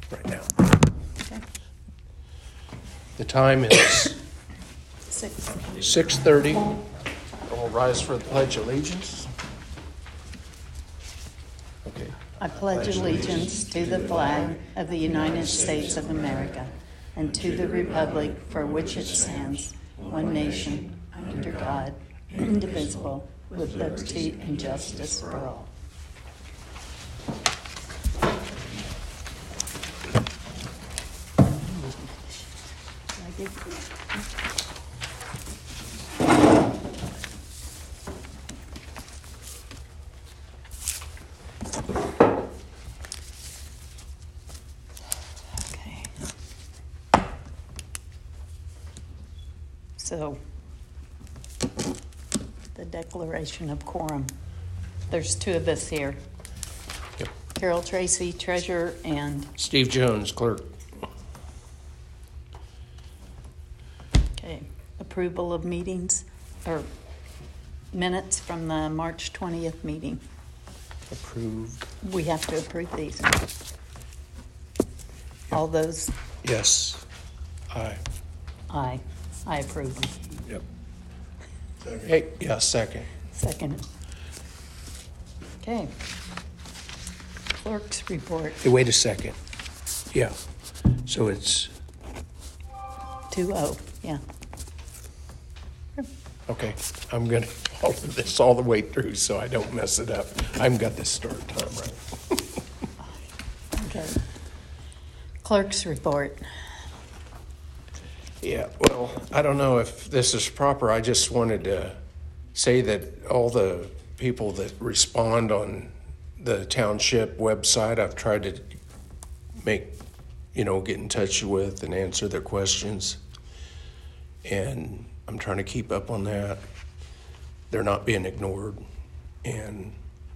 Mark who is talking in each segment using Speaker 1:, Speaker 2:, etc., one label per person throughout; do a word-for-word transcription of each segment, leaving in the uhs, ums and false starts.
Speaker 1: right now.
Speaker 2: Okay.
Speaker 1: The time is
Speaker 2: Six.
Speaker 1: six thirty. All rise for the Pledge of Allegiance. Okay.
Speaker 2: I pledge allegiance to the flag of the United States of America and to the republic for which it stands, one nation, under God, indivisible, with liberty and justice for all. Okay. So, the declaration of quorum. There's two of us here.
Speaker 1: Yep.
Speaker 2: Carol Tracy, treasurer, and
Speaker 1: Steve Jones, clerk.
Speaker 2: okay, approval of meetings or minutes from the March twentieth meeting.
Speaker 1: Approved.
Speaker 2: We have to approve these. All those,
Speaker 1: Yes. Aye.
Speaker 2: aye. I approve them.
Speaker 1: Yep. Hey, yeah, second.
Speaker 2: Second. Okay. Clerk's report,
Speaker 1: Hey, wait a second. Yeah. So it's,
Speaker 2: two oh, yeah.
Speaker 1: okay, I'm going to follow this all the way through so I don't mess it up. I've got this start time right.
Speaker 2: Okay. Clerk's report.
Speaker 1: Yeah, well, I don't know if this is proper. I just wanted to say that all the people that respond on the township website, I've tried to make, you know, get in touch with and answer their questions. And I'm trying to keep up on that. They're not being ignored. And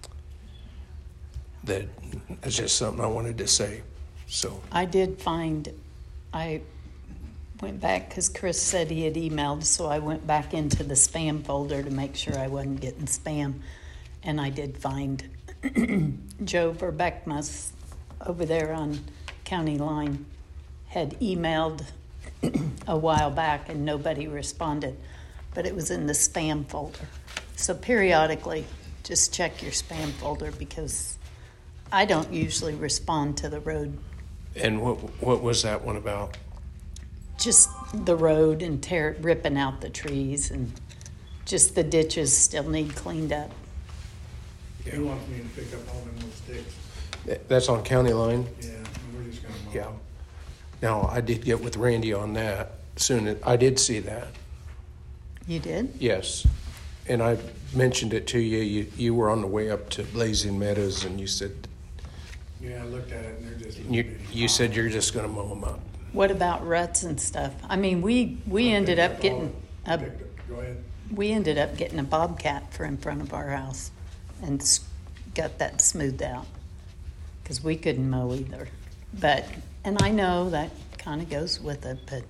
Speaker 1: that is just something I wanted to say. So
Speaker 2: I did find, I went back because Chris said he had emailed, so I went back into the spam folder to make sure I wasn't getting spam. And I did find Joe Verbeckmas over there on County Line had emailed a while back and nobody responded, but it was in the spam folder. So periodically, just check your spam folder because I don't usually respond to the road.
Speaker 1: And what what was that one about?
Speaker 2: Just the road and tear, ripping out the trees, and just the ditches still need cleaned up.
Speaker 3: He wants me to pick up all them little sticks.
Speaker 1: Th- That's on County Line?
Speaker 3: Yeah, and we're just gonna mow.
Speaker 1: Yeah. Now, I did get with Randy on that soon. I did see that.
Speaker 2: You did?
Speaker 1: Yes. And I mentioned it to you. You, you were on the way up to Blazing Meadows and you said,
Speaker 3: Yeah, I looked at it and they're just. little
Speaker 1: you,
Speaker 3: bitty.
Speaker 1: you said you're just going to mow them up.
Speaker 2: What about ruts and stuff? I mean, we, we
Speaker 3: I
Speaker 2: ended
Speaker 3: picked
Speaker 2: up
Speaker 3: all
Speaker 2: getting
Speaker 3: of-
Speaker 2: a,
Speaker 3: picked up- Go ahead.
Speaker 2: we ended up getting a bobcat for in front of our house and s- got that smoothed out because we couldn't mow either. But, and I know that kind of goes with it, but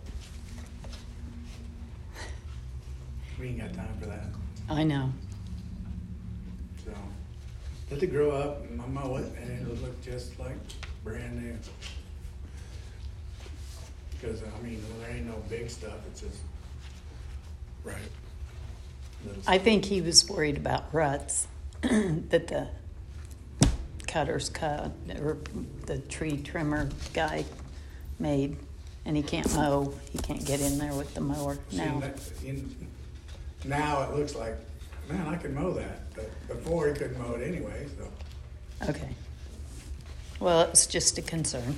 Speaker 3: We ain't got time for that,
Speaker 2: I know.
Speaker 3: so. Let it grow up and I'll mow it and it'll look just like brand new. Because, I mean, there ain't no big stuff, it's just
Speaker 1: Right.
Speaker 3: little.
Speaker 2: I think he was worried about ruts that the cutters cut or the tree trimmer guy made, and he can't mow. He can't get in there with the mower
Speaker 3: See,
Speaker 2: now.
Speaker 3: that- in- Now it looks like, man, I can mow that, but before he couldn't mow it anyway, so.
Speaker 2: Okay. Well, it was just a concern.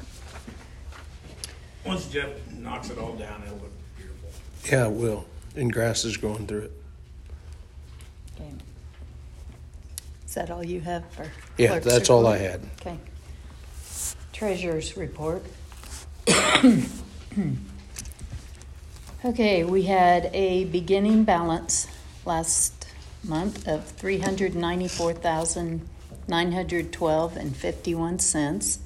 Speaker 3: Once Jeff knocks it all down, it'll look beautiful.
Speaker 1: Yeah, it will. And grass is growing through it.
Speaker 2: Okay. Is that all you have for?
Speaker 1: Yeah,
Speaker 2: clerk's
Speaker 1: that's all I
Speaker 2: report?
Speaker 1: had.
Speaker 2: Okay. Treasurer's report. Okay, we had a beginning balance last month of three hundred ninety-four thousand nine hundred twelve and fifty-one cents.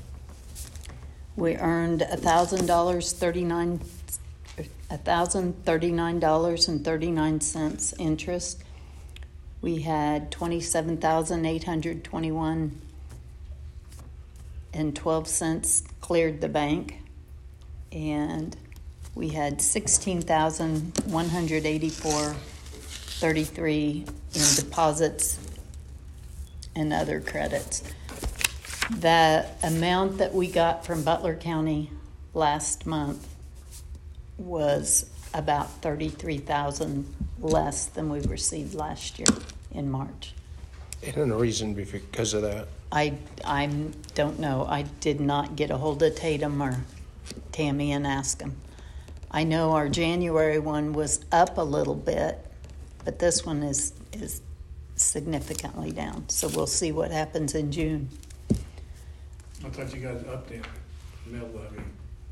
Speaker 2: We earned a thousand dollars thirty-nine, a thousand thirty-nine dollars and thirty-nine cents interest. We had twenty-seven thousand eight hundred twenty-one and twelve cents cleared the bank, and we had sixteen thousand one hundred eighty-four thirty-three in deposits and other credits. The amount that we got from Butler County last month was about thirty-three thousand less than we received last year in March.
Speaker 1: And the reason because of that?
Speaker 2: I, I don't know. I did not get a hold of Tatum or Tammy and ask them. I know our January one was up a little bit, but this one is is significantly down. So we'll see what happens in June.
Speaker 3: I thought you guys upped it, mill levy.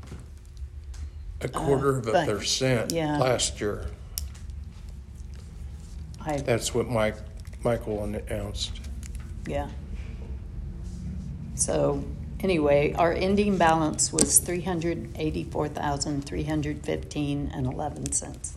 Speaker 1: A quarter
Speaker 2: Uh,
Speaker 1: of a
Speaker 2: but-
Speaker 1: percent
Speaker 2: yeah.
Speaker 1: last year.
Speaker 2: I
Speaker 1: That's what Mike Michael announced.
Speaker 2: yeah. So anyway, our ending balance was three hundred eighty-four thousand three hundred fifteen and eleven cents.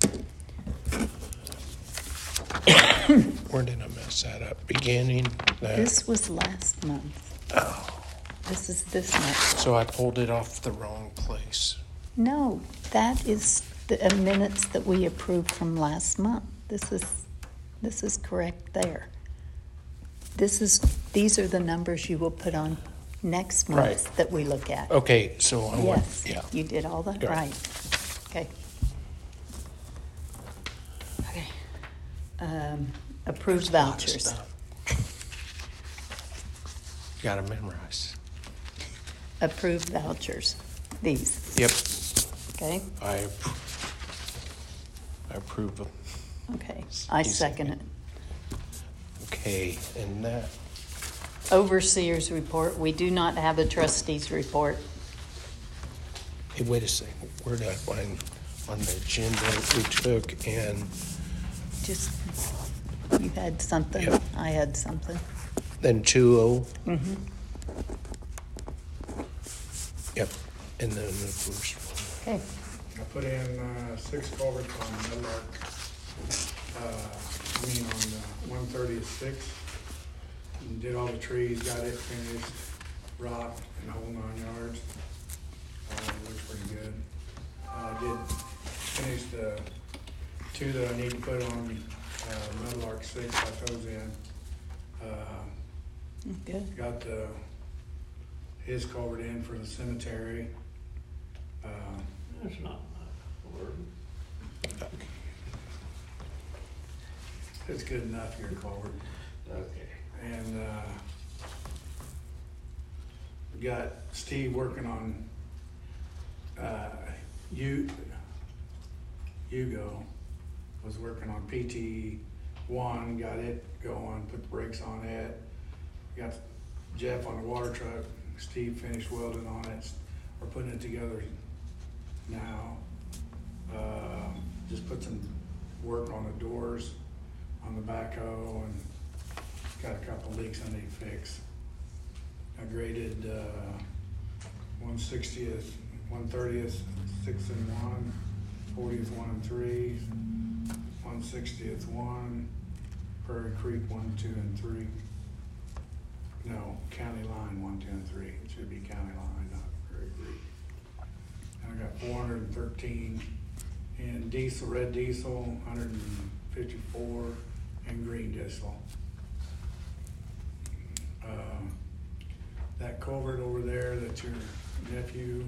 Speaker 1: Where did I mess that up? Beginning that.
Speaker 2: This was last month.
Speaker 1: Oh,
Speaker 2: This is this month.
Speaker 1: so I pulled it off the wrong place.
Speaker 2: No, that is the uh, minutes that we approved from last month. This is this is correct there. This is these are the numbers you will put on next month
Speaker 1: Right.
Speaker 2: that we look at.
Speaker 1: Okay, so I went,
Speaker 2: Yes,
Speaker 1: yeah.
Speaker 2: you did all that
Speaker 1: Yeah.
Speaker 2: right. Okay. Okay. Um, approved
Speaker 1: A lot of
Speaker 2: vouchers.
Speaker 1: stuff. Gotta memorize.
Speaker 2: Approved vouchers. These.
Speaker 1: Yep,
Speaker 2: Okay.
Speaker 1: I, appro- I approve them.
Speaker 2: Okay. I
Speaker 1: You
Speaker 2: second
Speaker 1: second.
Speaker 2: it.
Speaker 1: Okay, and that,
Speaker 2: Overseers report. We do not have a trustees report.
Speaker 1: hey, wait a second, where did I find on the agenda we took and
Speaker 2: Just you had something.
Speaker 1: Yep.
Speaker 2: I had something.
Speaker 1: then two oh?
Speaker 2: Mm-hmm.
Speaker 1: Yep, and then the first one.
Speaker 2: Okay.
Speaker 3: I put in, uh, six culverts on Medlark, uh, I mean, on, uh, one thirtieth six. And did all the trees, got it finished, rock and the whole nine yards. Uh, it looks pretty good. I did finish the two that I need to put on, uh, Medlark six, got those in. Uh,
Speaker 2: Good.
Speaker 3: Got the, his culvert in for the cemetery. Uh,
Speaker 4: That's not my word.
Speaker 3: It's good enough, your culvert.
Speaker 4: Okay.
Speaker 3: And, uh, we got Steve working on, uh, U, Hugo was working on P T one, got it going, put the brakes on it. Got Jeff on the water truck, Steve finished welding on it, we're putting it together now. Uh, just put some work on the doors, on the backhoe, and got a couple leaks I need to fix. I graded, uh, one sixtieth, one thirtieth, six and one, fortieth, one and three, one sixtieth, one, Prairie Creek, one, two, and three. No, county line, one, two, and three. It should be county line, not Prairie Creek. And I got four hundred and thirteen in diesel, red diesel, one hundred and fifty-four, and green diesel. Um, That culvert over there, that's your nephew,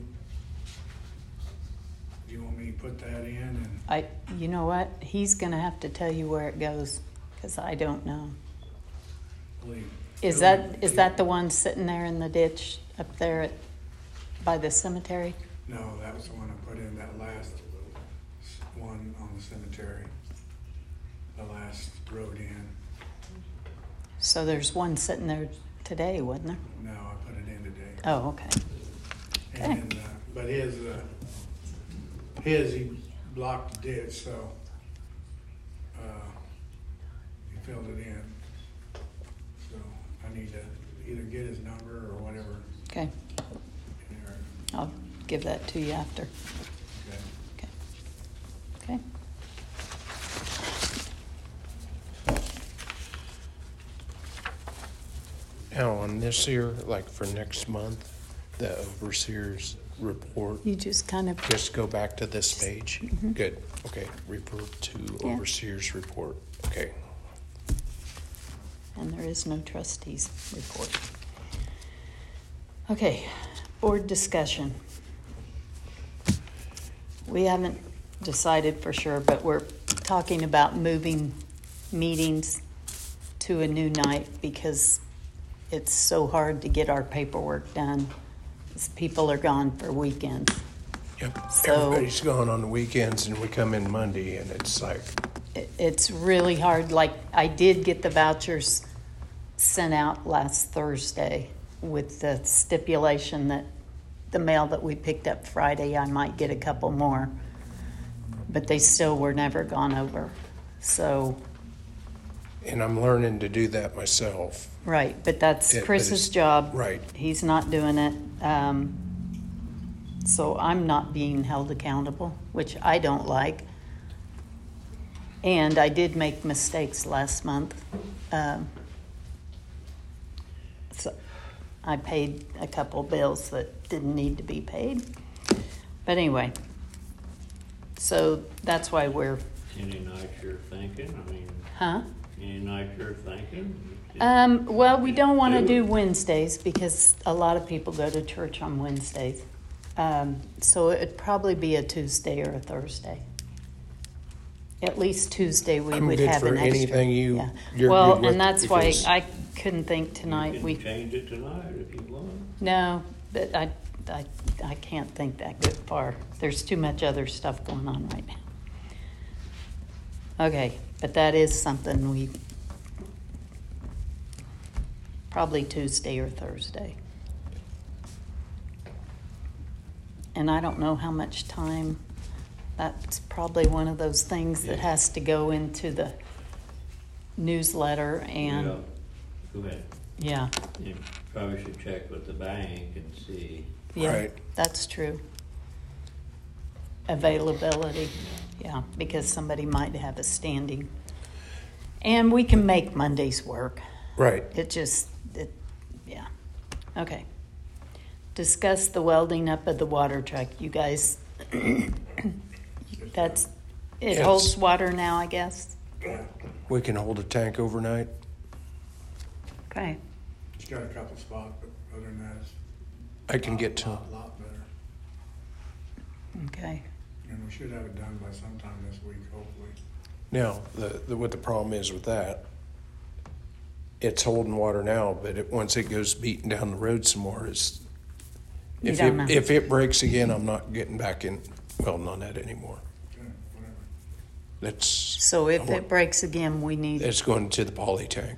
Speaker 3: do you want me to put that in and,
Speaker 2: I. You know what? He's gonna have to tell you where it goes, because I don't know.
Speaker 3: believe?
Speaker 2: Is that is that the one sitting there in the ditch up there at, by the cemetery?
Speaker 3: No, that was the one I put in, that last one on the cemetery. The last road in.
Speaker 2: So there's one sitting there today, wasn't there?
Speaker 3: No, I put it in today.
Speaker 2: Oh, okay.
Speaker 3: And, then, uh, but his, uh, his, he blocked the ditch, so, uh, he filled it in. So I need to either get his number or whatever.
Speaker 2: Okay.
Speaker 3: Or-
Speaker 2: I'll give that to you after.
Speaker 3: okay.
Speaker 2: Okay. Okay.
Speaker 1: Now, on this here, like for next month, the overseer's report.
Speaker 2: You just kind of,
Speaker 1: Just go back to this page. Good. Okay. Refer to
Speaker 2: Yeah.
Speaker 1: overseer's report. Okay.
Speaker 2: and there is no trustees report. Okay, board discussion. We haven't decided for sure, but we're talking about moving meetings to a new night because it's so hard to get our paperwork done. As people are gone for weekends.
Speaker 1: Yep.
Speaker 2: So-
Speaker 1: Everybody's gone on the weekends, and we come in Monday, and it's like,
Speaker 2: It- It's really hard. Like, I did get the vouchers sent out last Thursday with the stipulation that the mail that we picked up Friday, I might get a couple more. But they still were never gone over. So,
Speaker 1: and I'm learning to do that myself.
Speaker 2: right, but that's
Speaker 1: Yeah, but
Speaker 2: Chris's
Speaker 1: it's-
Speaker 2: job.
Speaker 1: Right.
Speaker 2: He's not doing it. Um, so I'm not being held accountable, which I don't like. And I did make mistakes last month. Um, so I paid a couple bills that didn't need to be paid. But anyway, so that's why we're,
Speaker 4: Any night you're thinking, I mean,
Speaker 2: huh?
Speaker 4: any night you're thinking?
Speaker 2: Um, well, we don't want to
Speaker 4: Do
Speaker 2: do
Speaker 4: it.
Speaker 2: Wednesdays because a lot of people go to church on Wednesdays. Um, so it'd probably be a Tuesday or a Thursday. At least Tuesday we
Speaker 1: I'm
Speaker 2: would
Speaker 1: good
Speaker 2: have
Speaker 1: for
Speaker 2: an extra.
Speaker 1: anything you-
Speaker 2: yeah.
Speaker 1: you're
Speaker 2: well,
Speaker 1: good with
Speaker 2: and that's why
Speaker 1: because-
Speaker 2: I couldn't think tonight.
Speaker 4: You can
Speaker 2: We
Speaker 4: change it tonight if you want.
Speaker 2: no, but I, I, I can't think that good far. There's too much other stuff going on right now. Okay, but that is something we probably Tuesday or Thursday. And I don't know how much time. That's probably one of those things that
Speaker 4: Yeah.
Speaker 2: has to go into the newsletter
Speaker 4: Yeah.
Speaker 2: and
Speaker 4: Go ahead.
Speaker 2: yeah,
Speaker 4: You probably should check with the bank and see.
Speaker 2: yeah,
Speaker 1: Right.
Speaker 2: that's true. Availability, yeah, because somebody might have a standing. And we can make Mondays work.
Speaker 1: Right.
Speaker 2: It just, it, yeah. Okay. Discuss the welding up of the water truck. You guys, that's, it
Speaker 1: Yes.
Speaker 2: holds water now, I guess?
Speaker 1: We can hold a tank overnight.
Speaker 2: Okay.
Speaker 3: It's got a couple spots, but other than that, it's.
Speaker 1: I can
Speaker 3: lot-
Speaker 1: get to,
Speaker 3: Lot, lot better.
Speaker 2: Okay.
Speaker 3: And we should have it done by sometime this week, hopefully.
Speaker 1: now, the, the, what the problem is with that, it's holding water now, but it, once it goes beating down the road some more, it's,
Speaker 2: You
Speaker 1: if
Speaker 2: don't
Speaker 1: it,
Speaker 2: know.
Speaker 1: if it breaks again, I'm not getting back in, well, not that anymore.
Speaker 3: Okay, whatever.
Speaker 1: That's,
Speaker 2: So if it breaks again, we need,
Speaker 1: it's going to the poly tank.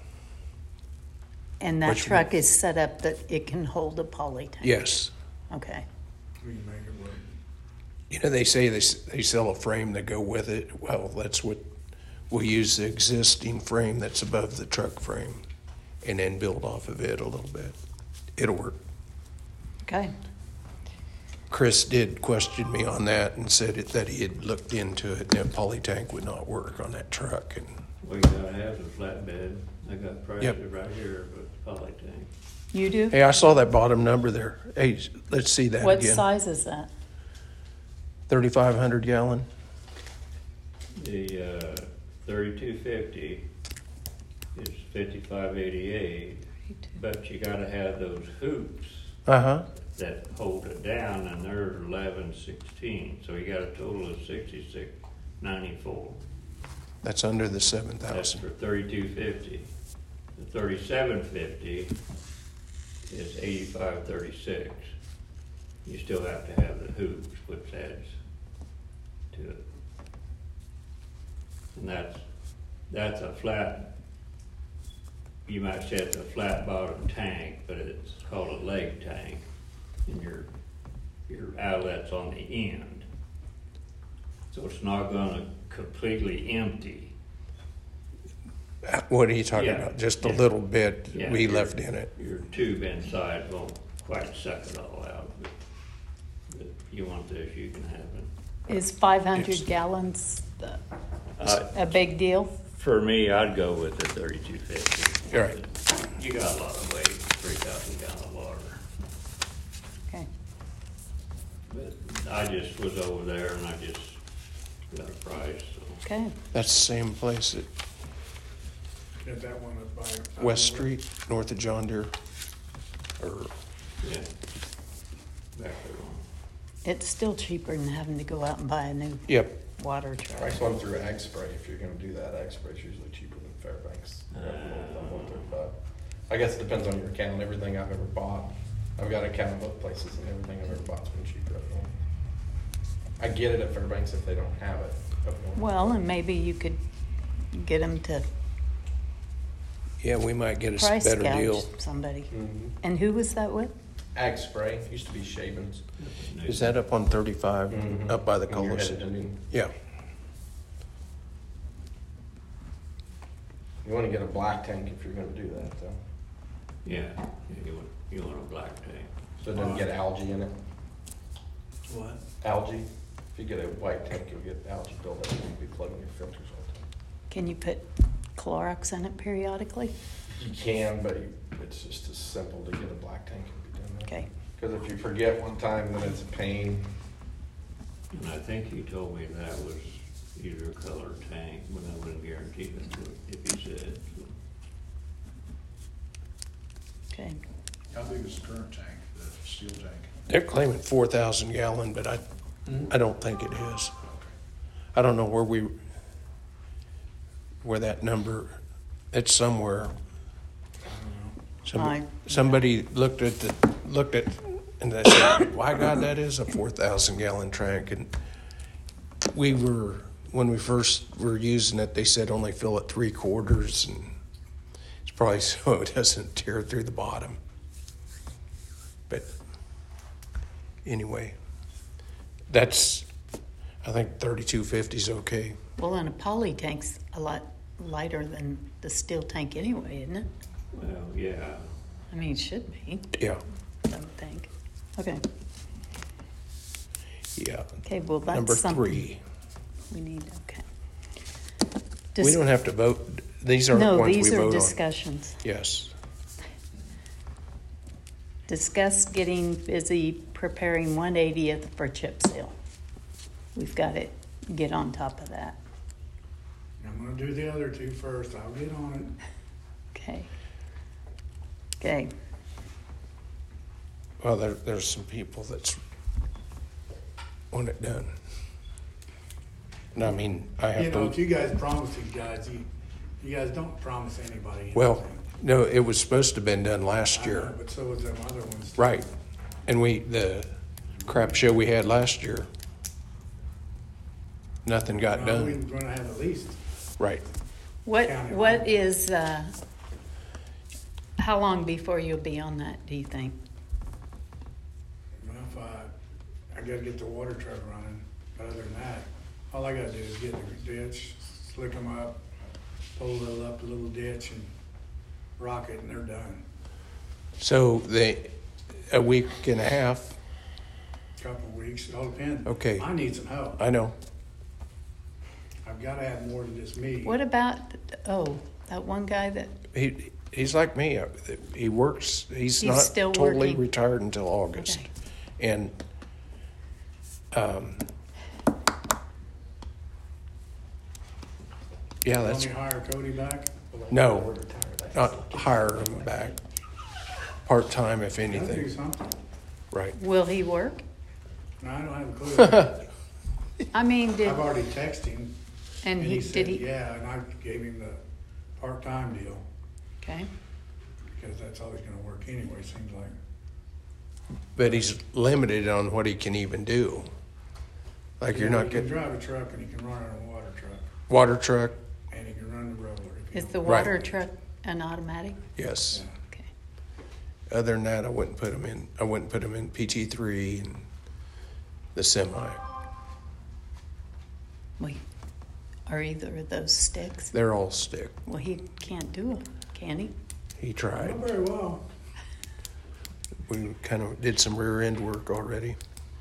Speaker 2: and that
Speaker 1: which
Speaker 2: truck is set up that it can hold a poly tank?
Speaker 1: Yes.
Speaker 2: Okay.
Speaker 3: We can make it work.
Speaker 1: You know, they say they, s- they sell a frame to go with it. Well, that's what, we'll use the existing frame that's above the truck frame and then build off of it a little bit. It'll work.
Speaker 2: Okay.
Speaker 1: Chris did question me on that and said it, that he had looked into it and a poly tank would not work on that truck. And
Speaker 4: Well, you gotta have the flatbed. I got
Speaker 1: Yep.
Speaker 4: prices right here for the poly tank.
Speaker 2: You do?
Speaker 1: hey, I saw that bottom number there. Hey, let's see that
Speaker 2: What
Speaker 1: again.
Speaker 2: size is that?
Speaker 1: thirty-five hundred gallon.
Speaker 4: The, uh, thirty-two fifty is fifty-five eighty-eight, but you gotta have those hoops
Speaker 1: Uh huh.
Speaker 4: that hold it down, and they're eleven sixteen, so you got a total of sixty-six ninety-four.
Speaker 1: That's under the seven
Speaker 4: That's
Speaker 1: thousand.
Speaker 4: for thirty-two fifty. The thirty-seven fifty is eighty-five thirty-six. You still have to have the hoops, which adds to it. And that's, that's a flat, you might say it's a flat bottom tank, but it's called a leg tank. And your, your outlet's on the end. So it's not gonna completely empty.
Speaker 1: What are you talking
Speaker 4: Yeah.
Speaker 1: about? Just a
Speaker 4: Yeah.
Speaker 1: little bit
Speaker 4: Yeah,
Speaker 1: we
Speaker 4: your-
Speaker 1: left in it.
Speaker 4: Your tube inside won't quite suck it all out, but, but you want this, you can have it.
Speaker 2: Is five hundred
Speaker 1: Yes.
Speaker 2: gallons uh,
Speaker 4: Uh,
Speaker 2: a big deal?
Speaker 4: For me, I'd go with the thirty-two fifty.
Speaker 1: You're right.
Speaker 4: You got a lot of weight, three thousand gallon of water. But I just was over there and I just got a price, so.
Speaker 2: Okay,
Speaker 1: That's the same place at
Speaker 3: Got that one up by.
Speaker 1: West Street, north of John Deere. Or,
Speaker 4: Yeah. Back there.
Speaker 2: it's still cheaper than having to go out and buy a new
Speaker 1: yep,
Speaker 2: water truck.
Speaker 5: Price one through Ag Spray, if you're gonna do that, Ag Spray's usually cheaper than Fairbanks. They're up a little than one thirty-five. I guess it depends on your account, everything I've ever bought. I've got an account in both places and everything I've ever bought's been cheaper up north. I get it at Fairbanks if they don't have it up north.
Speaker 2: Well, and maybe you could get them to
Speaker 1: yeah, we might get a
Speaker 2: price
Speaker 1: better
Speaker 2: gouge
Speaker 1: deal.
Speaker 2: somebody.
Speaker 5: Mhm.
Speaker 2: And who was that with?
Speaker 5: Ag Spray, used to be Shavens.
Speaker 1: Is that up on thirty-five,
Speaker 5: Mhm.
Speaker 1: up by the
Speaker 5: When you're
Speaker 1: Colas?
Speaker 5: headed to Newton.
Speaker 1: Yeah,
Speaker 5: You wanna get a black tank if you're gonna do that, though.
Speaker 4: Yeah, yeah, you want, you want a black tank.
Speaker 5: So it doesn't get algae in it.
Speaker 3: What?
Speaker 5: Algae. If you get a white tank, you'll get algae buildup and you'll be plugging your filters all the time.
Speaker 2: Can you put Clorox in it periodically?
Speaker 5: You can, but you- it's just as simple to get a black tank and be done.
Speaker 2: Okay.
Speaker 5: Because if you forget one time, then it's a pain.
Speaker 4: And I think he told me that was either color tank, but I wouldn't guarantee it if he said. So.
Speaker 2: Okay.
Speaker 6: How big is the current tank, the steel tank?
Speaker 1: they're claiming four thousand gallon, but I, I don't think it is. I don't know where we, where that number, it's somewhere. Some-
Speaker 2: I-
Speaker 1: Somebody looked at the, looked at, and they said, why God, that is a four thousand gallon tank. And we were, when we first were using it, they said only fill it three quarters, and it's probably so it doesn't tear through the bottom. But anyway, that's, I think thirty-two fifty is okay.
Speaker 2: Well, and a poly tank's a lot lighter than the steel tank anyway, isn't it?
Speaker 4: Well, yeah.
Speaker 2: I mean, it should be,
Speaker 1: Yeah,
Speaker 2: I would think. Okay.
Speaker 1: yeah.
Speaker 2: Okay, well, that's
Speaker 1: Number
Speaker 2: something
Speaker 1: three.
Speaker 2: we need, okay.
Speaker 1: We
Speaker 2: Dis-
Speaker 1: don't have to vote. These aren't
Speaker 2: No,
Speaker 1: ones we
Speaker 2: these are
Speaker 1: vote on.
Speaker 2: discussions.
Speaker 1: Yes.
Speaker 2: Discuss getting busy preparing one eightieth for chip seal. We've got to get on top of that.
Speaker 3: I'm gonna do the other two first. I'll get on it.
Speaker 2: Okay. Okay.
Speaker 1: Well, there, there's some people that's want it done. And I mean, I
Speaker 3: You
Speaker 1: have
Speaker 3: know, if
Speaker 1: to,
Speaker 3: you guys promise these guys, you, you guys don't promise anybody
Speaker 1: well,
Speaker 3: anything.
Speaker 1: no, it was supposed to have been done last
Speaker 3: I know,
Speaker 1: year.
Speaker 3: but so was them other ones.
Speaker 1: Right. And we, the crap show we had last year, nothing got
Speaker 3: No, we're
Speaker 1: done.
Speaker 3: gonna have at least.
Speaker 1: Right.
Speaker 2: What,
Speaker 3: County
Speaker 2: what
Speaker 3: line.
Speaker 2: is, uh, how long before you'll be on that, do you think?
Speaker 3: Well, if I, I gotta get the water truck running, but other than that, all I gotta do is get in the ditch, slick them up, pull a little up, a little ditch and rock it and they're done.
Speaker 1: So they, a week and a half,
Speaker 3: Couple of weeks, it all depends.
Speaker 1: Okay.
Speaker 3: I need some help.
Speaker 1: I know.
Speaker 3: I've gotta have more than just me.
Speaker 2: What about, oh, that one guy that,
Speaker 1: He, he's like me. Uh, He works, he's
Speaker 2: He's
Speaker 1: not
Speaker 2: still
Speaker 1: totally
Speaker 2: working.
Speaker 1: retired until August.
Speaker 2: Okay.
Speaker 1: And, um, yeah,
Speaker 3: Want
Speaker 1: that's,
Speaker 3: me to hire Cody back?
Speaker 1: no,
Speaker 5: We're retired.
Speaker 1: not hire him back. Part-time, if
Speaker 3: Gotta do
Speaker 1: anything.
Speaker 3: something.
Speaker 1: Right.
Speaker 2: will he work?
Speaker 3: No, I don't have a clue.
Speaker 2: I mean, did,
Speaker 3: I've already texted him
Speaker 2: and
Speaker 3: and
Speaker 2: he,
Speaker 3: he
Speaker 2: did
Speaker 3: said,
Speaker 2: he?
Speaker 3: yeah, and I gave him the part-time deal
Speaker 2: Okay,
Speaker 3: because that's all he's gonna work anyway, seems like.
Speaker 1: But he's limited on what he can even do. Like you're
Speaker 3: Yeah,
Speaker 1: not
Speaker 3: He can
Speaker 1: getting
Speaker 3: drive a truck and he can run a water truck
Speaker 1: water truck.
Speaker 3: and he can run the roller. if he
Speaker 2: is
Speaker 3: don't-
Speaker 2: the
Speaker 1: Right.
Speaker 2: water truck an automatic?
Speaker 1: Yes.
Speaker 3: Yeah.
Speaker 2: Okay,
Speaker 1: Other than that, I wouldn't put him in. I wouldn't put him in P T three and the semi.
Speaker 2: well, are either of those sticks?
Speaker 1: They're all stick.
Speaker 2: Well, he can't do them, can he?
Speaker 1: He tried.
Speaker 3: Not very well.
Speaker 1: We kind of did some rear end work already.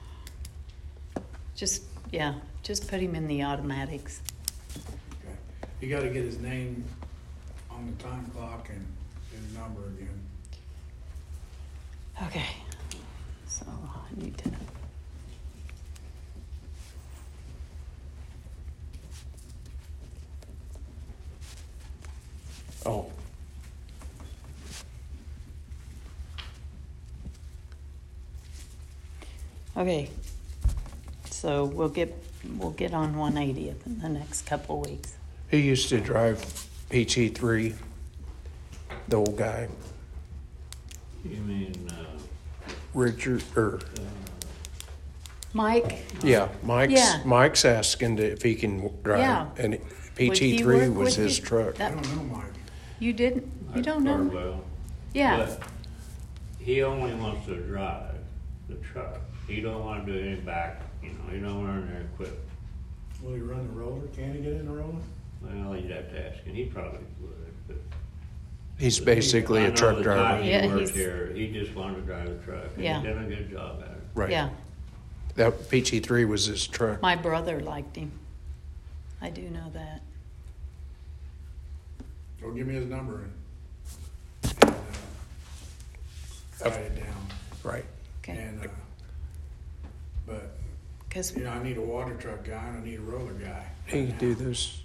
Speaker 2: Just, yeah, just put him in the automatics.
Speaker 3: Okay. You gotta get his name on the time clock and his number again.
Speaker 2: Okay, so I need to Okay, so we'll get, we'll get on one eightieth in the next couple weeks.
Speaker 1: He used to drive P T three, the old guy,
Speaker 4: You mean, uh,
Speaker 1: Richard, or,
Speaker 2: Mike,
Speaker 1: yeah, Mike's,
Speaker 2: Yeah.
Speaker 1: Mike's asking to- if he can drive.
Speaker 2: Yeah.
Speaker 1: And
Speaker 2: Would
Speaker 1: P T
Speaker 2: he
Speaker 1: three
Speaker 2: work
Speaker 1: was
Speaker 2: with
Speaker 1: his
Speaker 2: you?
Speaker 1: truck.
Speaker 3: I
Speaker 2: That-
Speaker 3: don't know, Mike.
Speaker 2: you didn't, you
Speaker 4: like
Speaker 2: don't know?
Speaker 4: Cardwell.
Speaker 2: Yeah,
Speaker 4: But he only wants to drive the truck. He don't wanna do any back, you know, he don't wanna earn equipment.
Speaker 3: Will he run the roller? Can he get in the roller?
Speaker 4: Well, you'd have to ask him, he probably would, but.
Speaker 1: He's basically
Speaker 4: I
Speaker 1: a
Speaker 4: know
Speaker 1: truck
Speaker 4: the
Speaker 1: driver.
Speaker 4: time
Speaker 2: Yeah,
Speaker 4: he worked
Speaker 2: he's-
Speaker 4: here, he just wanted to drive the truck, and
Speaker 2: Yeah.
Speaker 4: he did a good job at it.
Speaker 1: Right.
Speaker 2: yeah.
Speaker 1: That P T three was his truck.
Speaker 2: My brother liked him. I do know that.
Speaker 3: Or give me his number and, and uh, write it down.
Speaker 1: Right.
Speaker 2: Okay,
Speaker 3: And, uh, but,
Speaker 2: because,
Speaker 3: you know, I need a water truck guy and I need a roller guy.
Speaker 1: He could do this.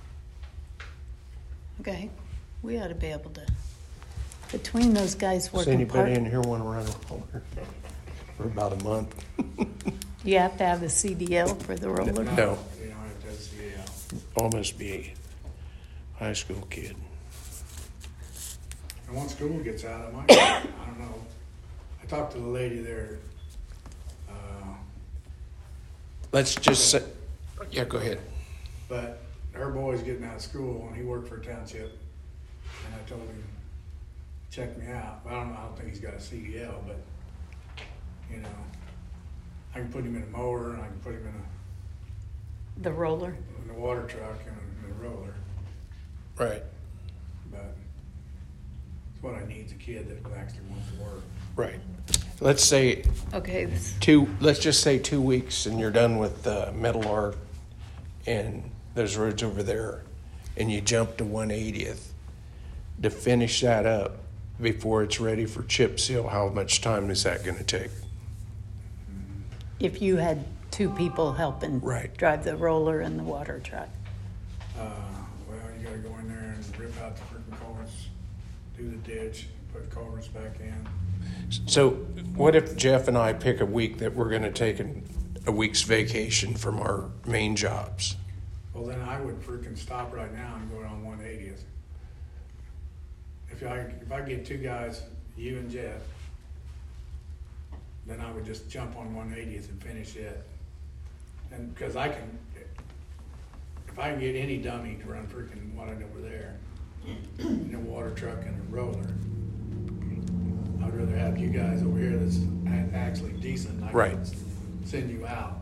Speaker 2: okay, we ought to be able to, between those guys
Speaker 1: Does
Speaker 2: working
Speaker 1: anybody
Speaker 2: part,
Speaker 1: in here want to run a roller for about a month?
Speaker 2: you have to have a C D L for the roller?
Speaker 1: No.
Speaker 3: You know, if that's, yeah.
Speaker 1: Almost be a high school kid.
Speaker 3: And once school gets out, I might, I don't know. I talked to the lady there, uh,
Speaker 1: Let's just say, yeah, go ahead.
Speaker 3: but her boy's getting out of school and he worked for a township. And I told him, check me out. I don't know, I don't think he's got a C D L, but, you know, I can put him in a mower and I can put him in a,
Speaker 2: The roller?
Speaker 3: in a water truck and a, and a roller.
Speaker 1: Right,
Speaker 3: But it's what I need is a kid that actually wants to work.
Speaker 1: right. Let's say
Speaker 2: Okay, this-
Speaker 1: two, let's just say two weeks and you're done with uh, Metal Arc and there's roads over there and you jump to one eightieth to finish that up before it's ready for chip seal. How much time is that going to take?
Speaker 2: if you had two people helping
Speaker 1: Right.
Speaker 2: drive the roller and the water truck.
Speaker 3: Uh, well, you gotta go in there and rip out the freaking culverts, do the ditch, put culverts back in.
Speaker 1: So what if Jeff and I pick a week that we're going to take an, a week's vacation from our main jobs?
Speaker 3: Well, then I would freaking stop right now and go on one eightieth. If I, if I get two guys, you and Jeff, then I would just jump on one eightieth and finish it. And, cause I can, if I can get any dummy to run freaking what I know over there, in a water truck and a roller, I'd rather have you guys over here that's a- actually decent. I can
Speaker 1: Right.
Speaker 3: Send you out.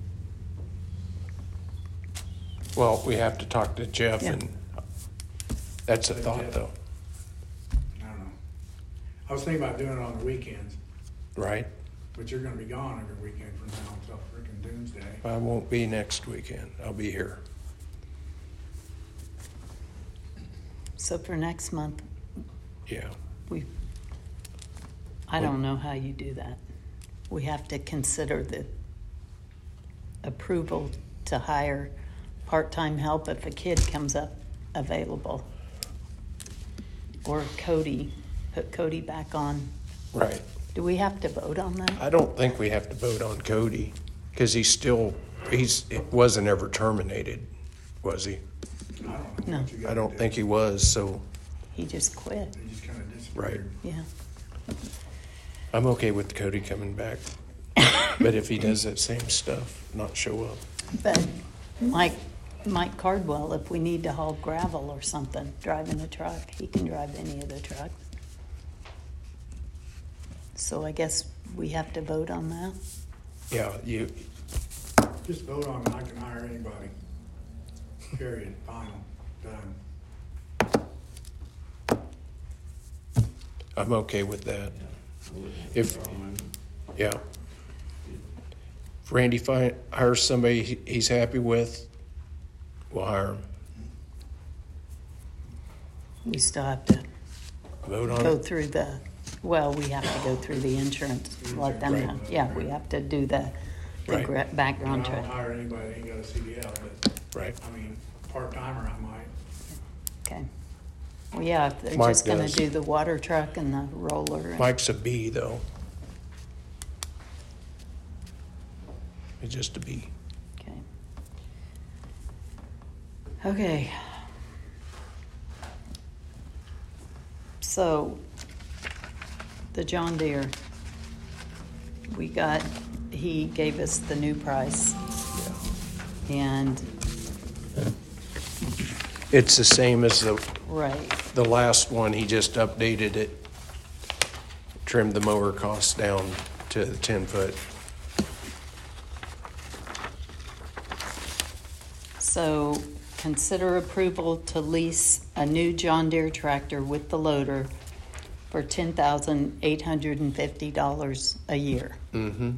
Speaker 1: Well, we have to talk to Jeff
Speaker 2: Yeah.
Speaker 1: and that's a thought though,
Speaker 3: I don't know. I was thinking about doing it on the weekends,
Speaker 1: right?
Speaker 3: but you're gonna be gone every weekend from now until freaking doomsday.
Speaker 1: I won't be next weekend. I'll be here.
Speaker 2: So for next month,
Speaker 1: Yeah.
Speaker 2: we, I don't know how you do that. We have to consider the approval to hire part-time help if a kid comes up available. Or Cody, put Cody back on.
Speaker 1: Right.
Speaker 2: Do we have to vote on that?
Speaker 1: I don't think we have to vote on Cody because he's still, he's, it wasn't ever terminated, was he?
Speaker 3: I don't know
Speaker 2: No.
Speaker 3: what you
Speaker 1: I
Speaker 3: gotta
Speaker 1: don't
Speaker 3: do.
Speaker 1: think he was, so
Speaker 2: He just quit,
Speaker 3: They just kinda disappeared.
Speaker 2: yeah.
Speaker 1: I'm okay with Cody coming back. But if he does that same stuff, not show up.
Speaker 2: But Mike, Mike Cardwell, if we need to haul gravel or something, driving a truck, he can drive any of the trucks. So I guess we have to vote on that?
Speaker 1: Yeah, you,
Speaker 3: Just vote on it, I can hire anybody. Period, final, done.
Speaker 1: I'm okay with that. If- Yeah. If Randy find, hires somebody he- he's happy with, we'll hire him.
Speaker 2: We still have to
Speaker 1: Vote on
Speaker 2: go
Speaker 1: it.
Speaker 2: through the, well, we have to go through the insurance, let them
Speaker 1: Right.
Speaker 2: know. Yeah, we have to do the, the
Speaker 1: Right.
Speaker 2: gra-
Speaker 3: And
Speaker 2: background
Speaker 3: I don't
Speaker 2: check.
Speaker 3: hire anybody that ain't got a C D L, but,
Speaker 1: Right.
Speaker 3: I mean, part-timer I might.
Speaker 2: Okay. Well, yeah, if they're
Speaker 1: Mike
Speaker 2: just gonna
Speaker 1: does.
Speaker 2: do the water truck and the roller. and-
Speaker 1: Mike's a B though. It's just a B.
Speaker 2: Okay. Okay. So, the John Deere, we got, he gave us the new price,
Speaker 1: Yeah.
Speaker 2: and,
Speaker 1: It's the same as the,
Speaker 2: right,
Speaker 1: the last one. He just updated it, trimmed the mower cost down to the ten foot.
Speaker 2: so consider approval to lease a new John Deere tractor with the loader for ten thousand eight hundred and fifty dollars a year.
Speaker 1: Mm-hmm.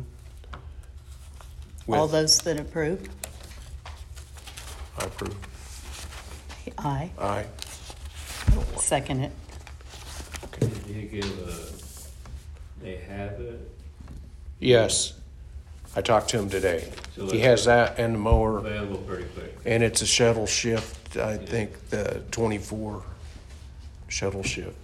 Speaker 2: All those that approve?
Speaker 1: I approve.
Speaker 2: Aye.
Speaker 1: Aye.
Speaker 2: Second it.
Speaker 1: Okay.
Speaker 4: Did you give a, they have it
Speaker 1: Yes. I talked to him today.
Speaker 4: So
Speaker 1: He
Speaker 4: it's
Speaker 1: has that and the mower,
Speaker 4: available pretty quick?
Speaker 1: and it's a shuttle shift, I think the twenty-four shuttle shift.